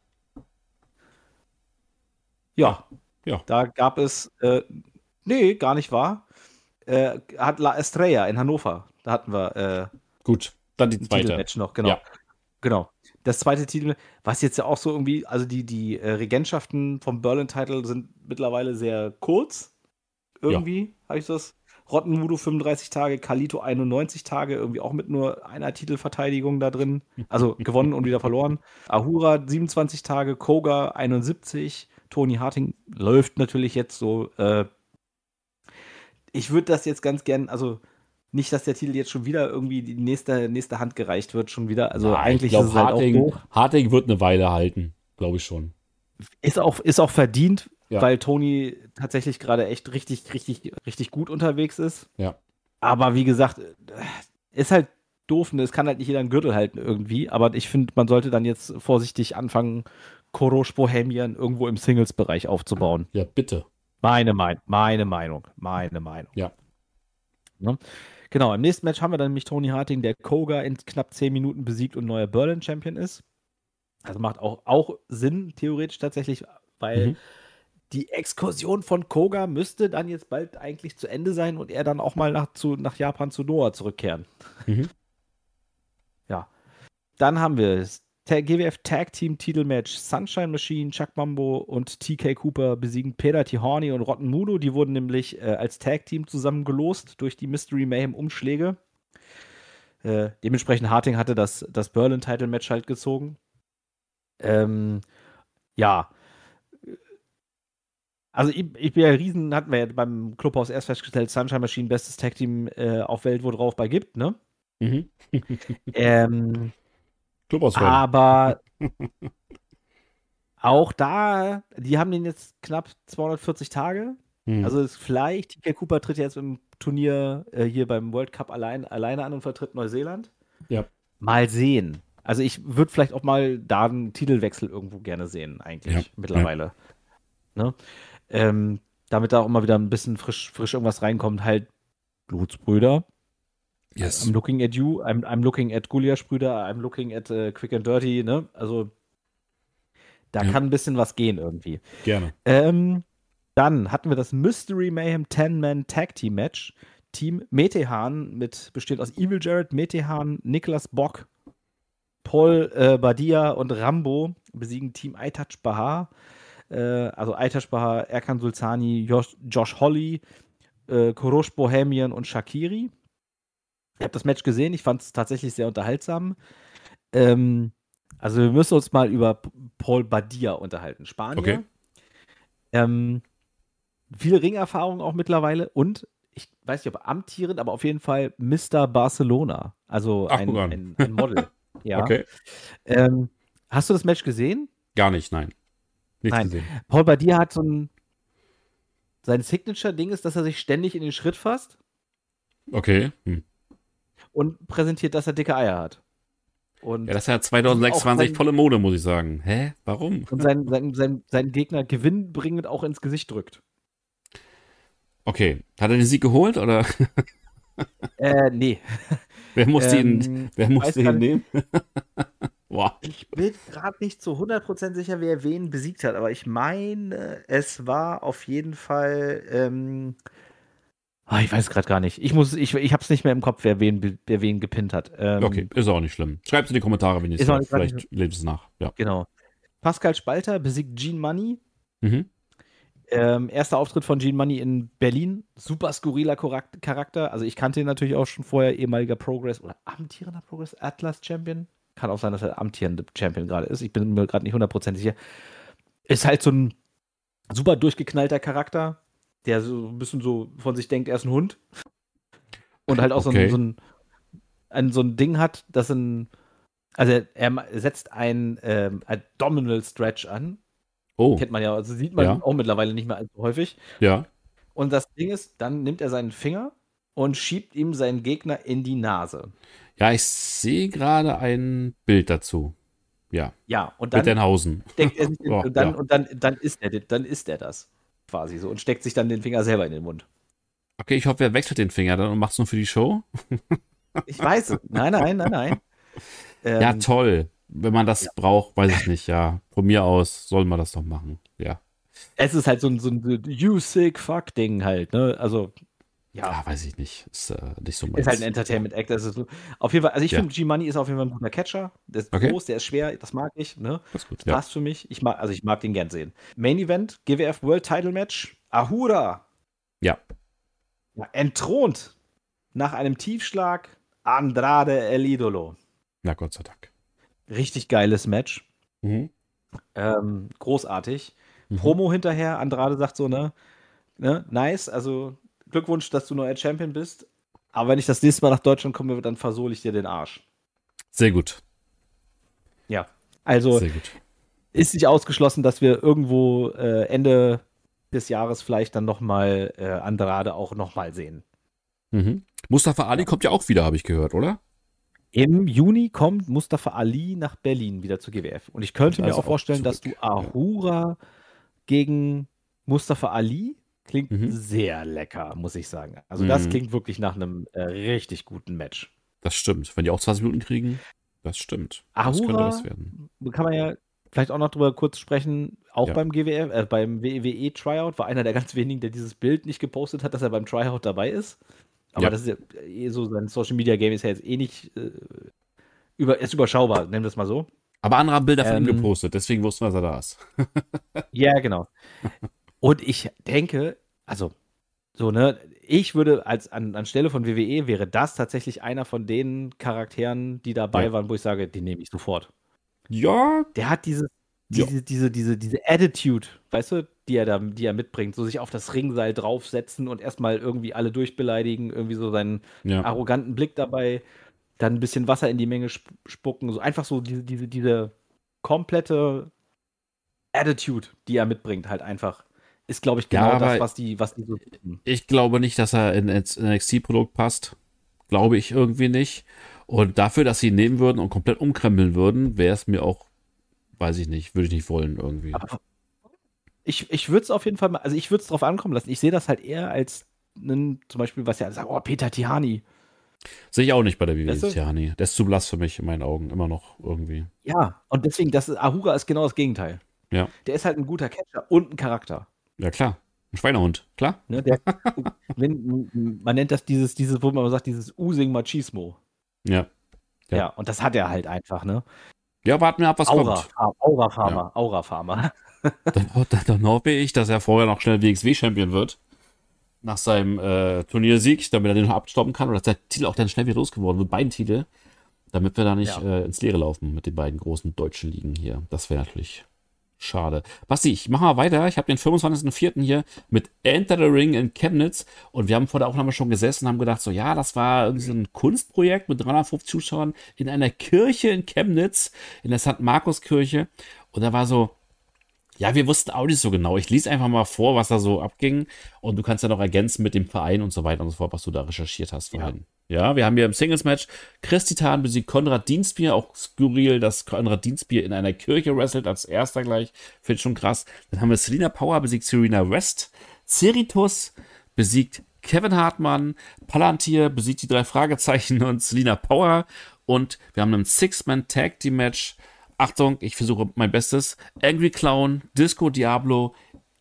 Ja. Ja. Da gab es, äh, nee, gar nicht wahr. Äh, hat La Estrella in Hannover, da hatten wir äh, Gut. Dann die ein zweite. Titelmatch noch, genau. Ja. Genau. Das zweite Titel, was jetzt ja auch so irgendwie, also die, die äh, Regentschaften vom Berlin-Title sind mittlerweile sehr kurz. Irgendwie habe ich das. Rottenmudo fünfunddreißig Tage, Kalito einundneunzig Tage, irgendwie auch mit nur einer Titelverteidigung da drin. Also gewonnen und wieder verloren. Ahura siebenundzwanzig Tage, Koga einundsiebzig, Tony Harting läuft natürlich jetzt so. Äh, ich würde das jetzt ganz gern, also nicht, dass der Titel jetzt schon wieder irgendwie die nächste, nächste Hand gereicht wird, schon wieder. Also Ja, eigentlich ich glaub, ist es halt Harting, auch hoch. Harting wird eine Weile halten. glaube ich schon. Ist auch, ist auch verdient, Ja. weil Tony tatsächlich gerade echt richtig, richtig, richtig gut unterwegs ist. Ja. Aber wie gesagt, ist halt doof, ne? Es kann halt nicht jeder einen Gürtel halten irgendwie. Aber ich finde, man sollte dann jetzt vorsichtig anfangen, Korosh Bohemian irgendwo im Singles-Bereich aufzubauen. Ja, bitte. Meine, mein, meine Meinung. Meine Meinung. Ja. Ne? Genau, im nächsten Match haben wir dann nämlich Tony Harting, der Koga in knapp zehn Minuten besiegt und neuer Berlin-Champion ist. Also macht auch, auch Sinn, theoretisch tatsächlich, weil Mhm. die Exkursion von Koga müsste dann jetzt bald eigentlich zu Ende sein und er dann auch mal nach, zu, nach Japan zu Noah zurückkehren. Mhm. Ja. Dann haben wir das G W F Tag Team Titelmatch. Sunshine Machine, Chuck Mambo und T K Cooper besiegen Peter Tijuana und Rotten Mudo. Die wurden nämlich äh, als Tag Team zusammengelost durch die Mystery Mayhem Umschläge. Äh, dementsprechend Harting hatte das, das Berlin Title Match halt gezogen. Ähm, ja. Also ich, ich bin ja riesen, hatten wir ja beim Clubhaus erst festgestellt, Sunshine Machine, bestes Tag Team äh, auf Welt, wo drauf bei gibt, ne? Mhm. Ähm, Clubhaus-Fan. aber auch da, die haben den jetzt knapp zweihundertvierzig Tage. Mhm. Also ist vielleicht, T K Cooper tritt jetzt im Turnier äh, hier beim World Cup allein, alleine an und vertritt Neuseeland. Ja. Mal sehen. Also ich würde vielleicht auch mal da einen Titelwechsel irgendwo gerne sehen, eigentlich, Ja. mittlerweile. Ne? Ähm, damit da auch mal wieder ein bisschen frisch, frisch irgendwas reinkommt. Halt Blutsbrüder. Yes. I'm looking at you, I'm, I'm looking at Gulliasch-Brüder, I'm looking at uh, Quick and Dirty, ne? Also da Ja. kann ein bisschen was gehen irgendwie. Gerne. Ähm, dann hatten wir das Mystery Mayhem ten-Man Tag Team Match. Team Metehan mit bestehend aus Evil Jared, Metehan, Niklas Bock, Paul äh, Badia und Rambo besiegen Team Aitash Bahar. Äh, also Aitash Bahar, Erkan Sulzani, Josh, Josh Holly, äh, Korosh Bohemian und Shakiri. Ich habe das Match gesehen, ich fand es tatsächlich sehr unterhaltsam. Ähm, also wir müssen uns mal über P- Paul Badia unterhalten. Spanier. Okay. Ähm, viel Ringerfahrung auch mittlerweile und ich weiß nicht, ob amtierend, aber auf jeden Fall Mister Barcelona. Also Ach, guck ein, an. ein, ein Model. Ja. Okay. Ähm, hast du das Match gesehen? Gar nicht, nein. Nichts Nein. gesehen. Paul Badia hat so ein. Sein Signature-Ding ist, dass er sich ständig in den Schritt fasst Okay. Hm. und präsentiert, dass er dicke Eier hat. Und Ja, das ist ja die auch zwanzig sechsundzwanzig sein, volle Mode, muss ich sagen. Hä? Warum? und seinen sein, sein, sein Gegner gewinnbringend auch ins Gesicht drückt. Okay. Hat er den Sieg geholt oder Äh, nee. wer musste ihn, Ähm, wer ich weiß musste gar ihn nicht, nehmen? Boah. ich bin gerade nicht zu hundert Prozent sicher, wer wen besiegt hat, aber ich meine, es war auf jeden Fall. Ähm, ah, ich weiß gerade gar nicht. Ich muss, ich, ich habe es nicht mehr im Kopf, wer wen, be- wer wen gepinnt hat. Okay, Ähm, ist auch nicht schlimm. Schreibt es in die Kommentare, wenn ihr es ist auch hört. nicht, nicht so, Vielleicht lebt es nach. Ja. genau. Pascal Spalter besiegt Gene Money. Mhm. Ähm, erster Auftritt von Gene Money in Berlin. Super skurriler Chorak- Charakter. Also ich kannte ihn natürlich auch schon vorher, ehemaliger Progress oder amtierender Progress Atlas Champion. Kann auch sein, dass er amtierender Champion gerade ist. Ich bin mir gerade nicht hundertprozentig sicher. Ist halt so ein super durchgeknallter Charakter, der so ein bisschen so von sich denkt, er ist ein Hund. Und halt auch so ein, so Okay. ein, ein, so ein Ding hat, das ein. Also er, er setzt ein ähm, Abdominal Stretch an. Oh, Kennt man ja, also sieht man ja, auch mittlerweile nicht mehr allzu häufig. ja. Und das Ding ist, dann nimmt er seinen Finger und schiebt ihm seinen Gegner in die Nase. Ja, ich sehe gerade ein Bild dazu. Ja, Ja, und mit dann Denhausen. steckt er sich den, Oh, und dann, ja. und dann, dann ist er, dann ist er das quasi so und steckt sich dann den Finger selber in den Mund. Okay, ich hoffe, er wechselt den Finger dann und macht es nur für die Show. Ich weiß es. Nein, nein, nein, nein. Ja, Ähm, toll. Wenn man das ja. braucht, weiß ich nicht. Ja, von mir aus soll man das doch machen. Ja. Es ist halt so ein, so ein You sick fuck Ding halt, ne? Also, ja. Ja, weiß ich nicht. Ist äh, nicht so Ist halt ein meins. Entertainment Act. Das ist so, auf jeden Fall, also ich Ja. finde, G-Money ist auf jeden Fall ein guter Catcher. Der ist Okay, groß, der ist schwer, das mag ich, ne? das ist gut. Das Ja. passt für mich. Ich mag, also ich mag den gern sehen. Main Event, G W F World Title Match. Ahura Ja. ja, entthront nach einem Tiefschlag Andrade El Idolo. Na, Gott sei Dank. Richtig geiles Match. Mhm. Ähm, großartig. Mhm. Promo hinterher, Andrade sagt so, ne, ne, nice, also Glückwunsch, dass du neuer Champion bist. Aber wenn ich das nächste Mal nach Deutschland komme, dann versohle ich dir den Arsch. Sehr gut. Ja. Also, Sehr gut. ist nicht ausgeschlossen, dass wir irgendwo äh, Ende des Jahres vielleicht dann nochmal äh, Andrade auch nochmal sehen. Mhm. Mustafa Ali Ja. kommt ja auch wieder, habe ich gehört, oder? Im Juni kommt Mustafa Ali nach Berlin wieder zur G W F. Und ich könnte Kommt mir also auch vorstellen, auch dass zurück. du Ahura gegen Mustafa Ali klingt Mhm. sehr lecker, muss ich sagen. Also das Mhm. klingt wirklich nach einem äh, richtig guten Match. Das stimmt. Wenn die auch zwanzig Minuten kriegen, das stimmt. Das könnte was Ahura werden. kann man ja vielleicht auch noch drüber kurz sprechen, auch Ja. beim G W F, äh, beim W W E-Tryout war einer der ganz wenigen, der dieses Bild nicht gepostet hat, dass er beim Tryout dabei ist. Aber Ja. das ist ja eh so, sein Social Media Game ist ja jetzt eh nicht äh, über, ist überschaubar, nennen wir es mal so. Aber andere haben Bilder von ihm Ähm, gepostet, deswegen wussten wir, dass er da ist. ja, genau. Und ich denke, also, so, ne, ich würde als an, anstelle von W W E wäre das tatsächlich einer von den Charakteren, die dabei Ja. waren, wo ich sage, den nehme ich sofort. Ja. Der hat diese, Ja. diese, diese, diese, diese Attitude, weißt du, die er da, die er mitbringt, so sich auf das Ringseil draufsetzen und erstmal irgendwie alle durchbeleidigen, irgendwie so seinen Ja. arroganten Blick dabei, dann ein bisschen Wasser in die Menge sp spucken, so einfach so diese, diese, diese komplette Attitude, die er mitbringt, halt einfach, ist, glaube ich, Ja, genau das, aber was die, was die so suchen. ich glaube nicht, dass er in ins N X T-Produkt passt. Glaube ich irgendwie nicht. Und dafür, dass sie ihn nehmen würden und komplett umkrempeln würden, wäre es mir auch, weiß ich nicht, würde ich nicht wollen irgendwie. Aber ich, ich würde es auf jeden Fall mal, also ich würde es drauf ankommen lassen. Ich sehe das halt eher als einen, zum Beispiel, was ja sagt, oh, Peter Tihani. Sehe ich auch nicht bei der Weißt W W E. du? Ja, nee. Der ist zu blass für mich in meinen Augen. Immer noch irgendwie. Ja, und deswegen, das ist, Ahura ist genau das Gegenteil. Ja. Der ist halt ein guter Catcher und ein Charakter. Ja, klar. Ein Schweinehund. Klar. Ne? Der, wenn, man nennt das dieses, dieses, wo man sagt, dieses Using Machismo. Ja. Ja. Ja. und das hat er halt einfach, ne? Ja, warten wir ab, was Aura, kommt. Farm, Aura Ja. Farmer, Aura Farmer. Dann, dann, dann hoffe ich, dass er vorher noch schnell W X W-Champion wird. Nach seinem äh, Turniersieg, damit er den noch abstoppen kann. Oder dass der Titel auch dann schnell wieder losgeworden wird. Beiden Titel. Damit wir da nicht Ja. äh, ins Leere laufen mit den beiden großen deutschen Ligen hier. Das wäre natürlich schade. Basti, ich mache mal weiter. Ich habe den fünfundzwanzigsten vierten hier mit Enter the Ring in Chemnitz. Und wir haben vor der Aufnahme schon gesessen und haben gedacht, so ja, das war irgendwie so ein Kunstprojekt mit dreihundertfünfzig Zuschauern in einer Kirche in Chemnitz, in der Sankt Markus Kirche. Und da war so, ja, wir wussten auch nicht so genau. Ich lese einfach mal vor, was da so abging. Und du kannst ja noch ergänzen mit dem Verein und so weiter und so fort, was du da recherchiert hast vorhin. Ja, ja wir haben hier im Singles-Match Chris Titan besiegt Konrad Dienstbier. Auch skurril, dass Konrad Dienstbier in einer Kirche wrestelt, als erster gleich. Finde ich schon krass. Dann haben wir Selina Power besiegt Serena West. Ceritus besiegt Kevin Hartmann. Palantir besiegt die drei Fragezeichen und Selina Power. Und wir haben ein Six-Man-Tag-Team-Match. Achtung, ich versuche mein Bestes. Angry Clown, Disco Diablo,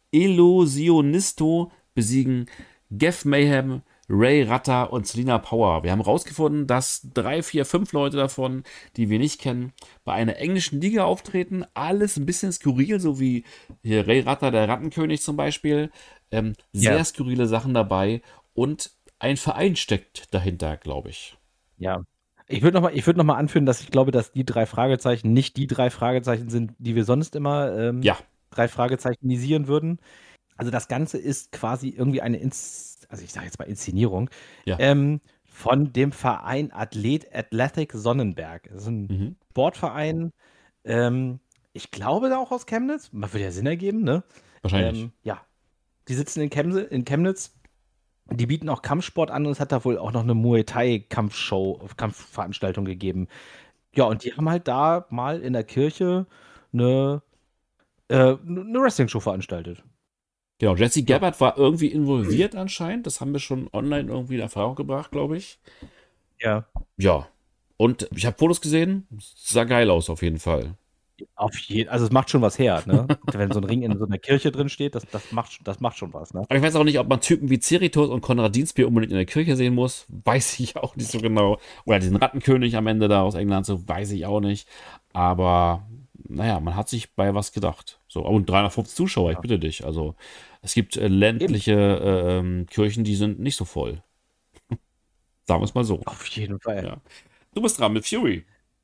Illusionisto besiegen Geff Mayhem, Ray Ratta und Selina Power. Wir haben herausgefunden, dass drei, vier, fünf Leute davon, die wir nicht kennen, bei einer englischen Liga auftreten. Alles ein bisschen skurril, so wie hier Ray Ratta, der Rattenkönig zum Beispiel. Ähm, sehr Ja. skurrile Sachen dabei. Und ein Verein steckt dahinter, glaube ich. Ja. Ich würde nochmal würd noch anführen, dass ich glaube, dass die drei Fragezeichen nicht die drei Fragezeichen sind, die wir sonst immer ähm, Ja. drei Fragezeichen würden. Also das Ganze ist quasi irgendwie eine, Ins also ich sage jetzt mal Inszenierung, Ja. ähm, von dem Verein Athlet Athletic Sonnenberg. Das ist ein Mhm. Sportverein, ähm, ich glaube da auch aus Chemnitz. Man würde ja Sinn ergeben, ne? Wahrscheinlich. Ähm, ja. Die sitzen in, Chemse, in Chemnitz. Die bieten auch Kampfsport an und es hat da wohl auch noch eine Muay Thai Kampfshow, Kampfveranstaltung gegeben. Ja, und die haben halt da mal in der Kirche eine, äh, eine Wrestling-Show veranstaltet. Genau, Jesse Ja. Gabbard war irgendwie involviert anscheinend. Das haben wir schon online irgendwie in Erfahrung gebracht, glaube ich. Ja. Ja. Und ich habe Fotos gesehen. Sah geil aus auf jeden Fall. Auf jeden also es macht schon was her, ne? Wenn so ein Ring in so einer Kirche drin steht, das, das, macht, das macht schon was, ne? Aber ich weiß auch nicht, ob man Typen wie Ceritus und Konrad Dienstbier unbedingt in der Kirche sehen muss. Weiß ich auch nicht so genau. Oder diesen Rattenkönig am Ende da aus England, so weiß ich auch nicht. Aber naja, man hat sich bei was gedacht. So, und dreihundertfünfzig Zuschauer, ich Ja. bitte dich. Also es gibt äh, ländliche äh, ähm, Kirchen, die sind nicht so voll. Sagen wir es mal so. Auf jeden Fall. Ja. Du bist dran mit Fury.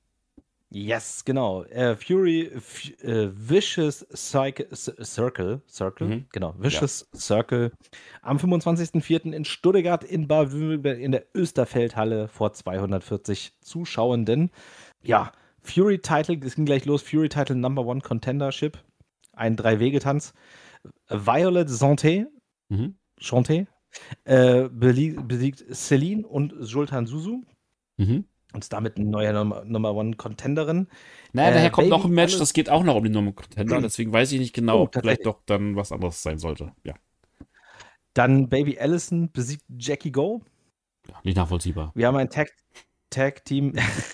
Yes, genau. Äh, Fury F äh, Vicious Cycle, Circle, Circle, Mhm. genau, Vicious Circle am fünfundzwanzigsten vierten in Stuttgart in Baden-Württemberg in der Österfeldhalle vor zweihundertvierzig Zuschauenden. Ja, Fury-Title, es ging gleich los, Fury-Title Number One Contendership, ein Drei-Wege-Tanz. Violet Santé, Mhm. Chanté, äh, belie- besiegt Celine und Sultan Suzu Mhm. und ist damit eine neue Number, Number One Contenderin. Naja, Äh, daher kommt noch Baby ein Match, Alice- das geht auch noch um den Nummer Contender, deswegen weiß ich nicht genau, Oh, ob vielleicht tatsächlich. doch dann was anderes sein sollte. Ja, Dann Baby Allison besiegt Jackie Go. ja nicht nachvollziehbar. Wir haben ein Tag, Tag Team,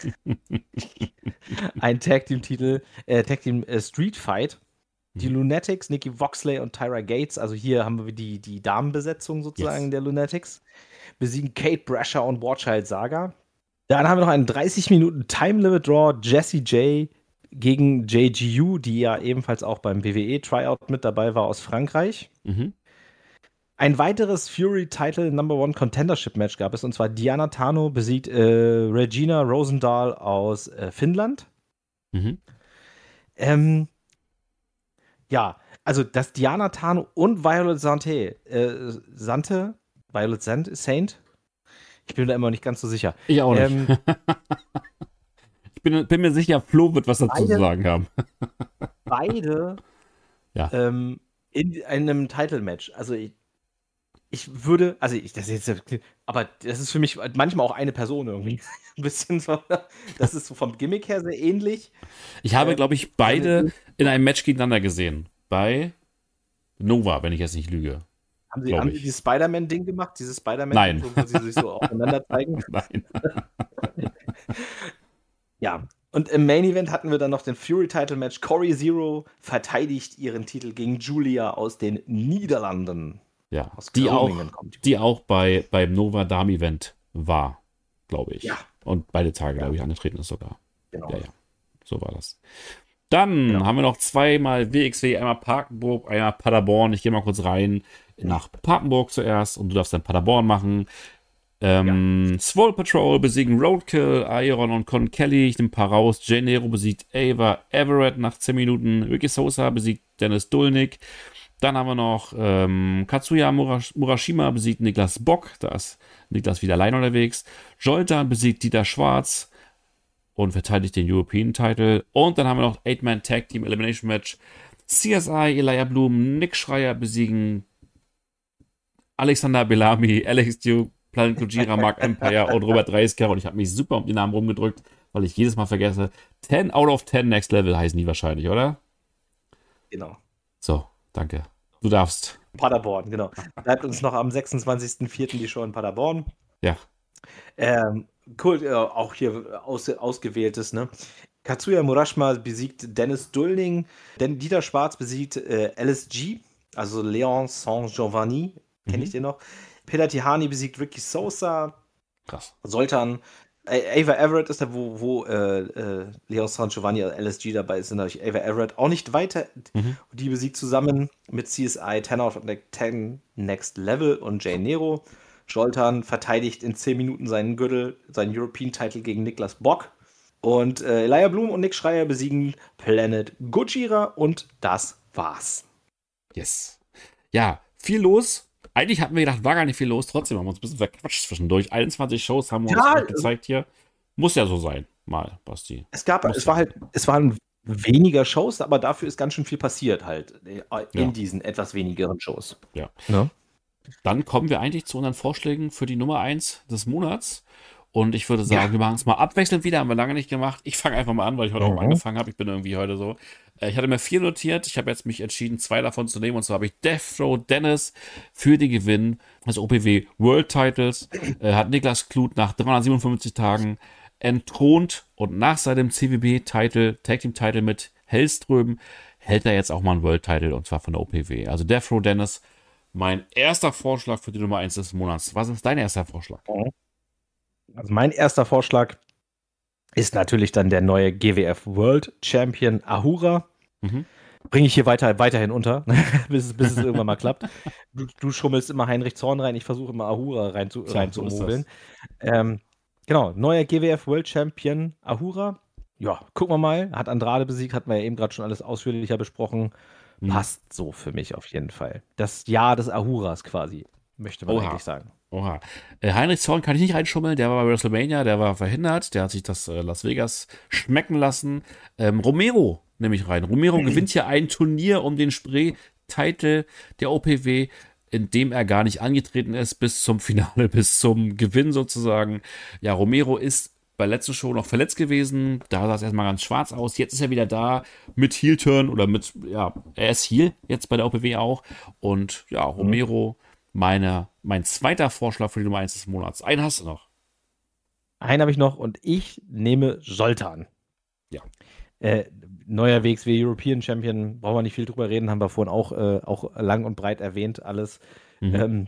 ein Tag Team Titel, äh, Tag Team äh, Street Fight. Die Mhm. Lunatics, Nikki Voxley und Tyra Gates, also hier haben wir die, die Damenbesetzung sozusagen Yes. der Lunatics, besiegen Kate Brasher und Warchild Saga. Dann haben wir noch einen dreißig Minuten Time Limit Draw, Jessie J gegen J G U, die ja ebenfalls auch beim W W E Tryout mit dabei war aus Frankreich. Mhm. Ein weiteres Fury Title Number One Contendership Match gab es, und zwar Diana Tano besiegt äh, Regina Rosendahl aus äh, Finnland. Mhm. Ähm, ja, also dass Diana Tano und Violet Santé, äh, Sante, Violet Sant, Saint, ich bin da immer nicht ganz so sicher. Ich auch nicht. Ähm, ich bin, bin mir sicher, Flo wird was dazu Beide- zu sagen haben. beide Ja. ähm, in einem Title-Match. Also ich, ich würde, also ich, das ist jetzt, aber das ist für mich manchmal auch eine Person irgendwie. Ein bisschen so, das ist so vom Gimmick her sehr ähnlich. Ich habe, Ähm, glaube ich, beide in einem Match gegeneinander gesehen. Bei Nova, wenn ich jetzt nicht lüge. Haben sie, glaub haben ich. sie dieses Spider-Man-Ding gemacht? Dieses Spider-Man, Nein. wo sie sich so aufeinander zeigen? Nein. Ja. Und im Main Event hatten wir dann noch den Fury-Title-Match. Corey Zero verteidigt ihren Titel gegen Julia aus den Niederlanden. Ja. Aus Die auch, Groningen kommt die. die auch bei, beim Nova Dame Event war, glaube ich. Ja. Und beide Tage, Ja. glaube ich, angetreten ist sogar. Genau. Ja, ja. So war das. Dann Genau. haben wir noch zweimal W X W, einmal Papenburg, einmal Paderborn. Ich gehe mal kurz rein nach Papenburg zuerst und du darfst dann Paderborn machen. Ähm, Swole Patrol besiegen Roadkill, Iron und Con Kelly. Ich nehme ein paar raus. Jay Nero besiegt Ava Everett nach zehn Minuten. Ricky Sosa besiegt Dennis Dulnik. Dann haben wir noch ähm, Katsuya Murash- Murashima besiegt Niklas Bock. Da ist Niklas wieder allein unterwegs. Joltan besiegt Dieter Schwarz und verteidigt den European Title. Und dann haben wir noch Eight-Man Tag Team Elimination Match. C S I, Elijah Blum, Nick Schreier besiegen Alexander Bellamy, Alex Duke, Planet Gojira, Mark Empire und Robert Dreisker. Und ich habe mich super um die Namen rumgedrückt, weil ich jedes Mal vergesse. ten out of ten Next Level heißen die wahrscheinlich, oder? Genau. So, danke. Du darfst. Paderborn, genau. Bleibt uns noch am sechsundzwanzigsten vierten die Show in Paderborn. Ja. Ähm, cool, äh, auch hier aus, ausgewähltes, ne? Katsuya Murashima besiegt Dennis Dulning, denn Dieter Schwarz besiegt äh, L S G, also Leon Saint-Giovanni, kenne Mhm. ich den noch. Peter Tihani besiegt Ricky Sosa, Krass. Soltan. Äh, Ava Everett ist da, wo, wo äh, äh, Leon Saint-Giovanni, also L S G dabei ist, sind natürlich Ava Everett auch nicht weiter. Mhm. Die besiegt zusammen mit C S I ten out of ten Next Level und Jay Nero. Joltan verteidigt in zehn Minuten seinen Gürtel, seinen European Title gegen Niklas Bock. Und äh, Elijah Blum und Nick Schreier besiegen Planet Gojira und das war's. Yes. Ja, viel los. Eigentlich hatten wir gedacht, war gar nicht viel los. Trotzdem haben wir uns ein bisschen verquatscht zwischendurch. einundzwanzig Shows haben wir Ja, uns gezeigt hier. Muss ja so sein, mal, Basti. Es gab, Muss es war halt, es waren weniger Shows, aber dafür ist ganz schön viel passiert halt äh, in Ja. diesen etwas wenigeren Shows. Ja. Ne? Dann kommen wir eigentlich zu unseren Vorschlägen für die Nummer eins des Monats. Und ich würde sagen, Ja. wir machen es mal abwechselnd wieder, haben wir lange nicht gemacht. Ich fange einfach mal an, weil ich heute auch Mhm. angefangen habe. Ich bin irgendwie heute so. Äh, Ich hatte mir vier notiert. Ich habe jetzt mich entschieden, zwei davon zu nehmen. Und zwar habe ich Death Row Dennis für die Gewinn des O P W World Titles. Äh, hat Niklas Kluth nach dreihundertsiebenundfünfzig Tagen entthront und nach seinem C W B-Title, Tag Team Title mit Hellström, hält er jetzt auch mal einen World Title und zwar von der O P W. Also Death Row Dennis, mein erster Vorschlag für die Nummer eins des Monats. Was ist dein erster Vorschlag? Also mein erster Vorschlag ist natürlich dann der neue G W F World Champion Ahura. Mhm. Bringe ich hier weiter, weiterhin unter, bis, es- bis es irgendwann mal klappt. Du, du schummelst immer Heinrich Zorn rein, ich versuche immer Ahura rein zu, Tja, rein so zu ist mogeln. Ähm, genau, neuer G W F World Champion Ahura. Ja, gucken wir mal. Hat Andrade besiegt, hatten wir ja eben gerade schon alles ausführlicher besprochen. Mhm. Passt so für mich auf jeden Fall. Das Jahr des Ahuras quasi. möchte man Oha. eigentlich sagen. Oha. Äh, Heinrich Zorn kann ich nicht reinschummeln, der war bei WrestleMania, der war verhindert, der hat sich das äh, Las Vegas schmecken lassen. Ähm, Romero nehme ich rein. Romero gewinnt hier ein Turnier um den Spree-Titel der O P W, in dem er gar nicht angetreten ist, bis zum Finale, bis zum Gewinn sozusagen. Ja, Romero ist bei der letzten Show noch verletzt gewesen, da sah es erstmal ganz schwarz aus. Jetzt ist er wieder da mit Heel-Turn oder mit, ja, er ist Heel, jetzt bei der O P W auch. Und ja, Romero, meine, mein zweiter Vorschlag für die Nummer eins des Monats. Einen hast du noch. Einen habe ich noch und ich nehme Zoltan. Ja. Äh, neuerwegs wie European Champion, brauchen wir nicht viel drüber reden, haben wir vorhin auch, äh, auch lang und breit erwähnt, alles. Mhm. Ähm,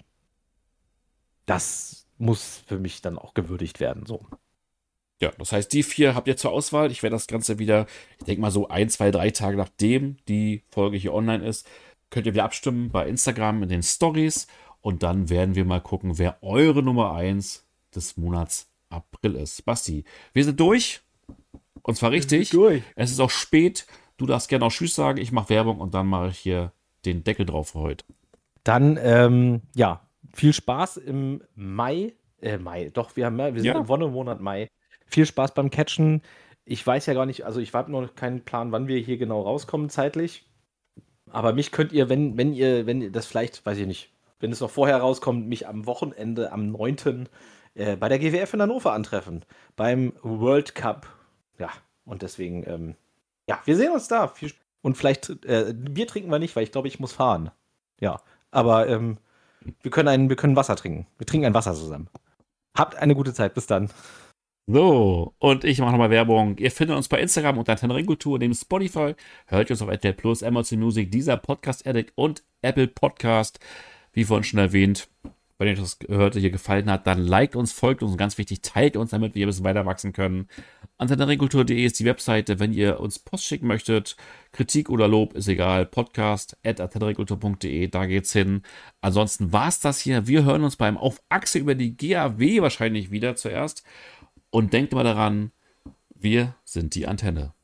das muss für mich dann auch gewürdigt werden, so. Ja, das heißt, die vier habt ihr zur Auswahl. Ich werde das Ganze wieder, ich denke mal so ein, zwei, drei Tage nachdem die Folge hier online ist, könnt ihr wieder abstimmen bei Instagram in den Stories und dann werden wir mal gucken, wer eure Nummer eins des Monats April ist. Basti, wir sind durch. Und zwar richtig. Durch. Es ist auch spät. Du darfst gerne auch Tschüss sagen. Ich mache Werbung und dann mache ich hier den Deckel drauf für heute. Dann, ähm, ja, viel Spaß im Mai. Äh, Mai, doch, wir, haben, wir sind Ja. im Wonnemonat Mai. Viel Spaß beim Catchen. Ich weiß ja gar nicht, also ich habe noch keinen Plan, wann wir hier genau rauskommen zeitlich. Aber mich könnt ihr, wenn, wenn ihr, wenn ihr das vielleicht, weiß ich nicht, wenn es noch vorher rauskommt, mich am Wochenende, am neunten Äh, bei der G W F in Hannover antreffen. Beim World Cup. Ja, und deswegen, ähm, ja, wir sehen uns da. Viel, und vielleicht, äh, Bier trinken wir nicht, weil ich glaube, ich muss fahren. Ja, aber ähm, wir können ein, wir können Wasser trinken. Wir trinken ein Wasser zusammen. Habt eine gute Zeit. Bis dann. So, und ich mache nochmal Werbung. Ihr findet uns bei Instagram unter Antenne Ringkultur, neben Spotify. Hört ihr uns auf R T L Plus, Amazon Music, dieser Podcast Addict und Apple Podcast. Wie vorhin schon erwähnt, wenn euch das Gehörte hier gefallen hat, dann liked uns, folgt uns und ganz wichtig, teilt uns, damit wir ein bisschen weiter wachsen können. antenne ringkultur punkt de ist die Webseite, wenn ihr uns Post schicken möchtet. Kritik oder Lob ist egal. Podcast at antenne ringkultur punkt de, da geht's hin. Ansonsten war's das hier. Wir hören uns beim Auf Achse über die G A W wahrscheinlich wieder zuerst. Und denkt immer daran, wir sind die Antenne.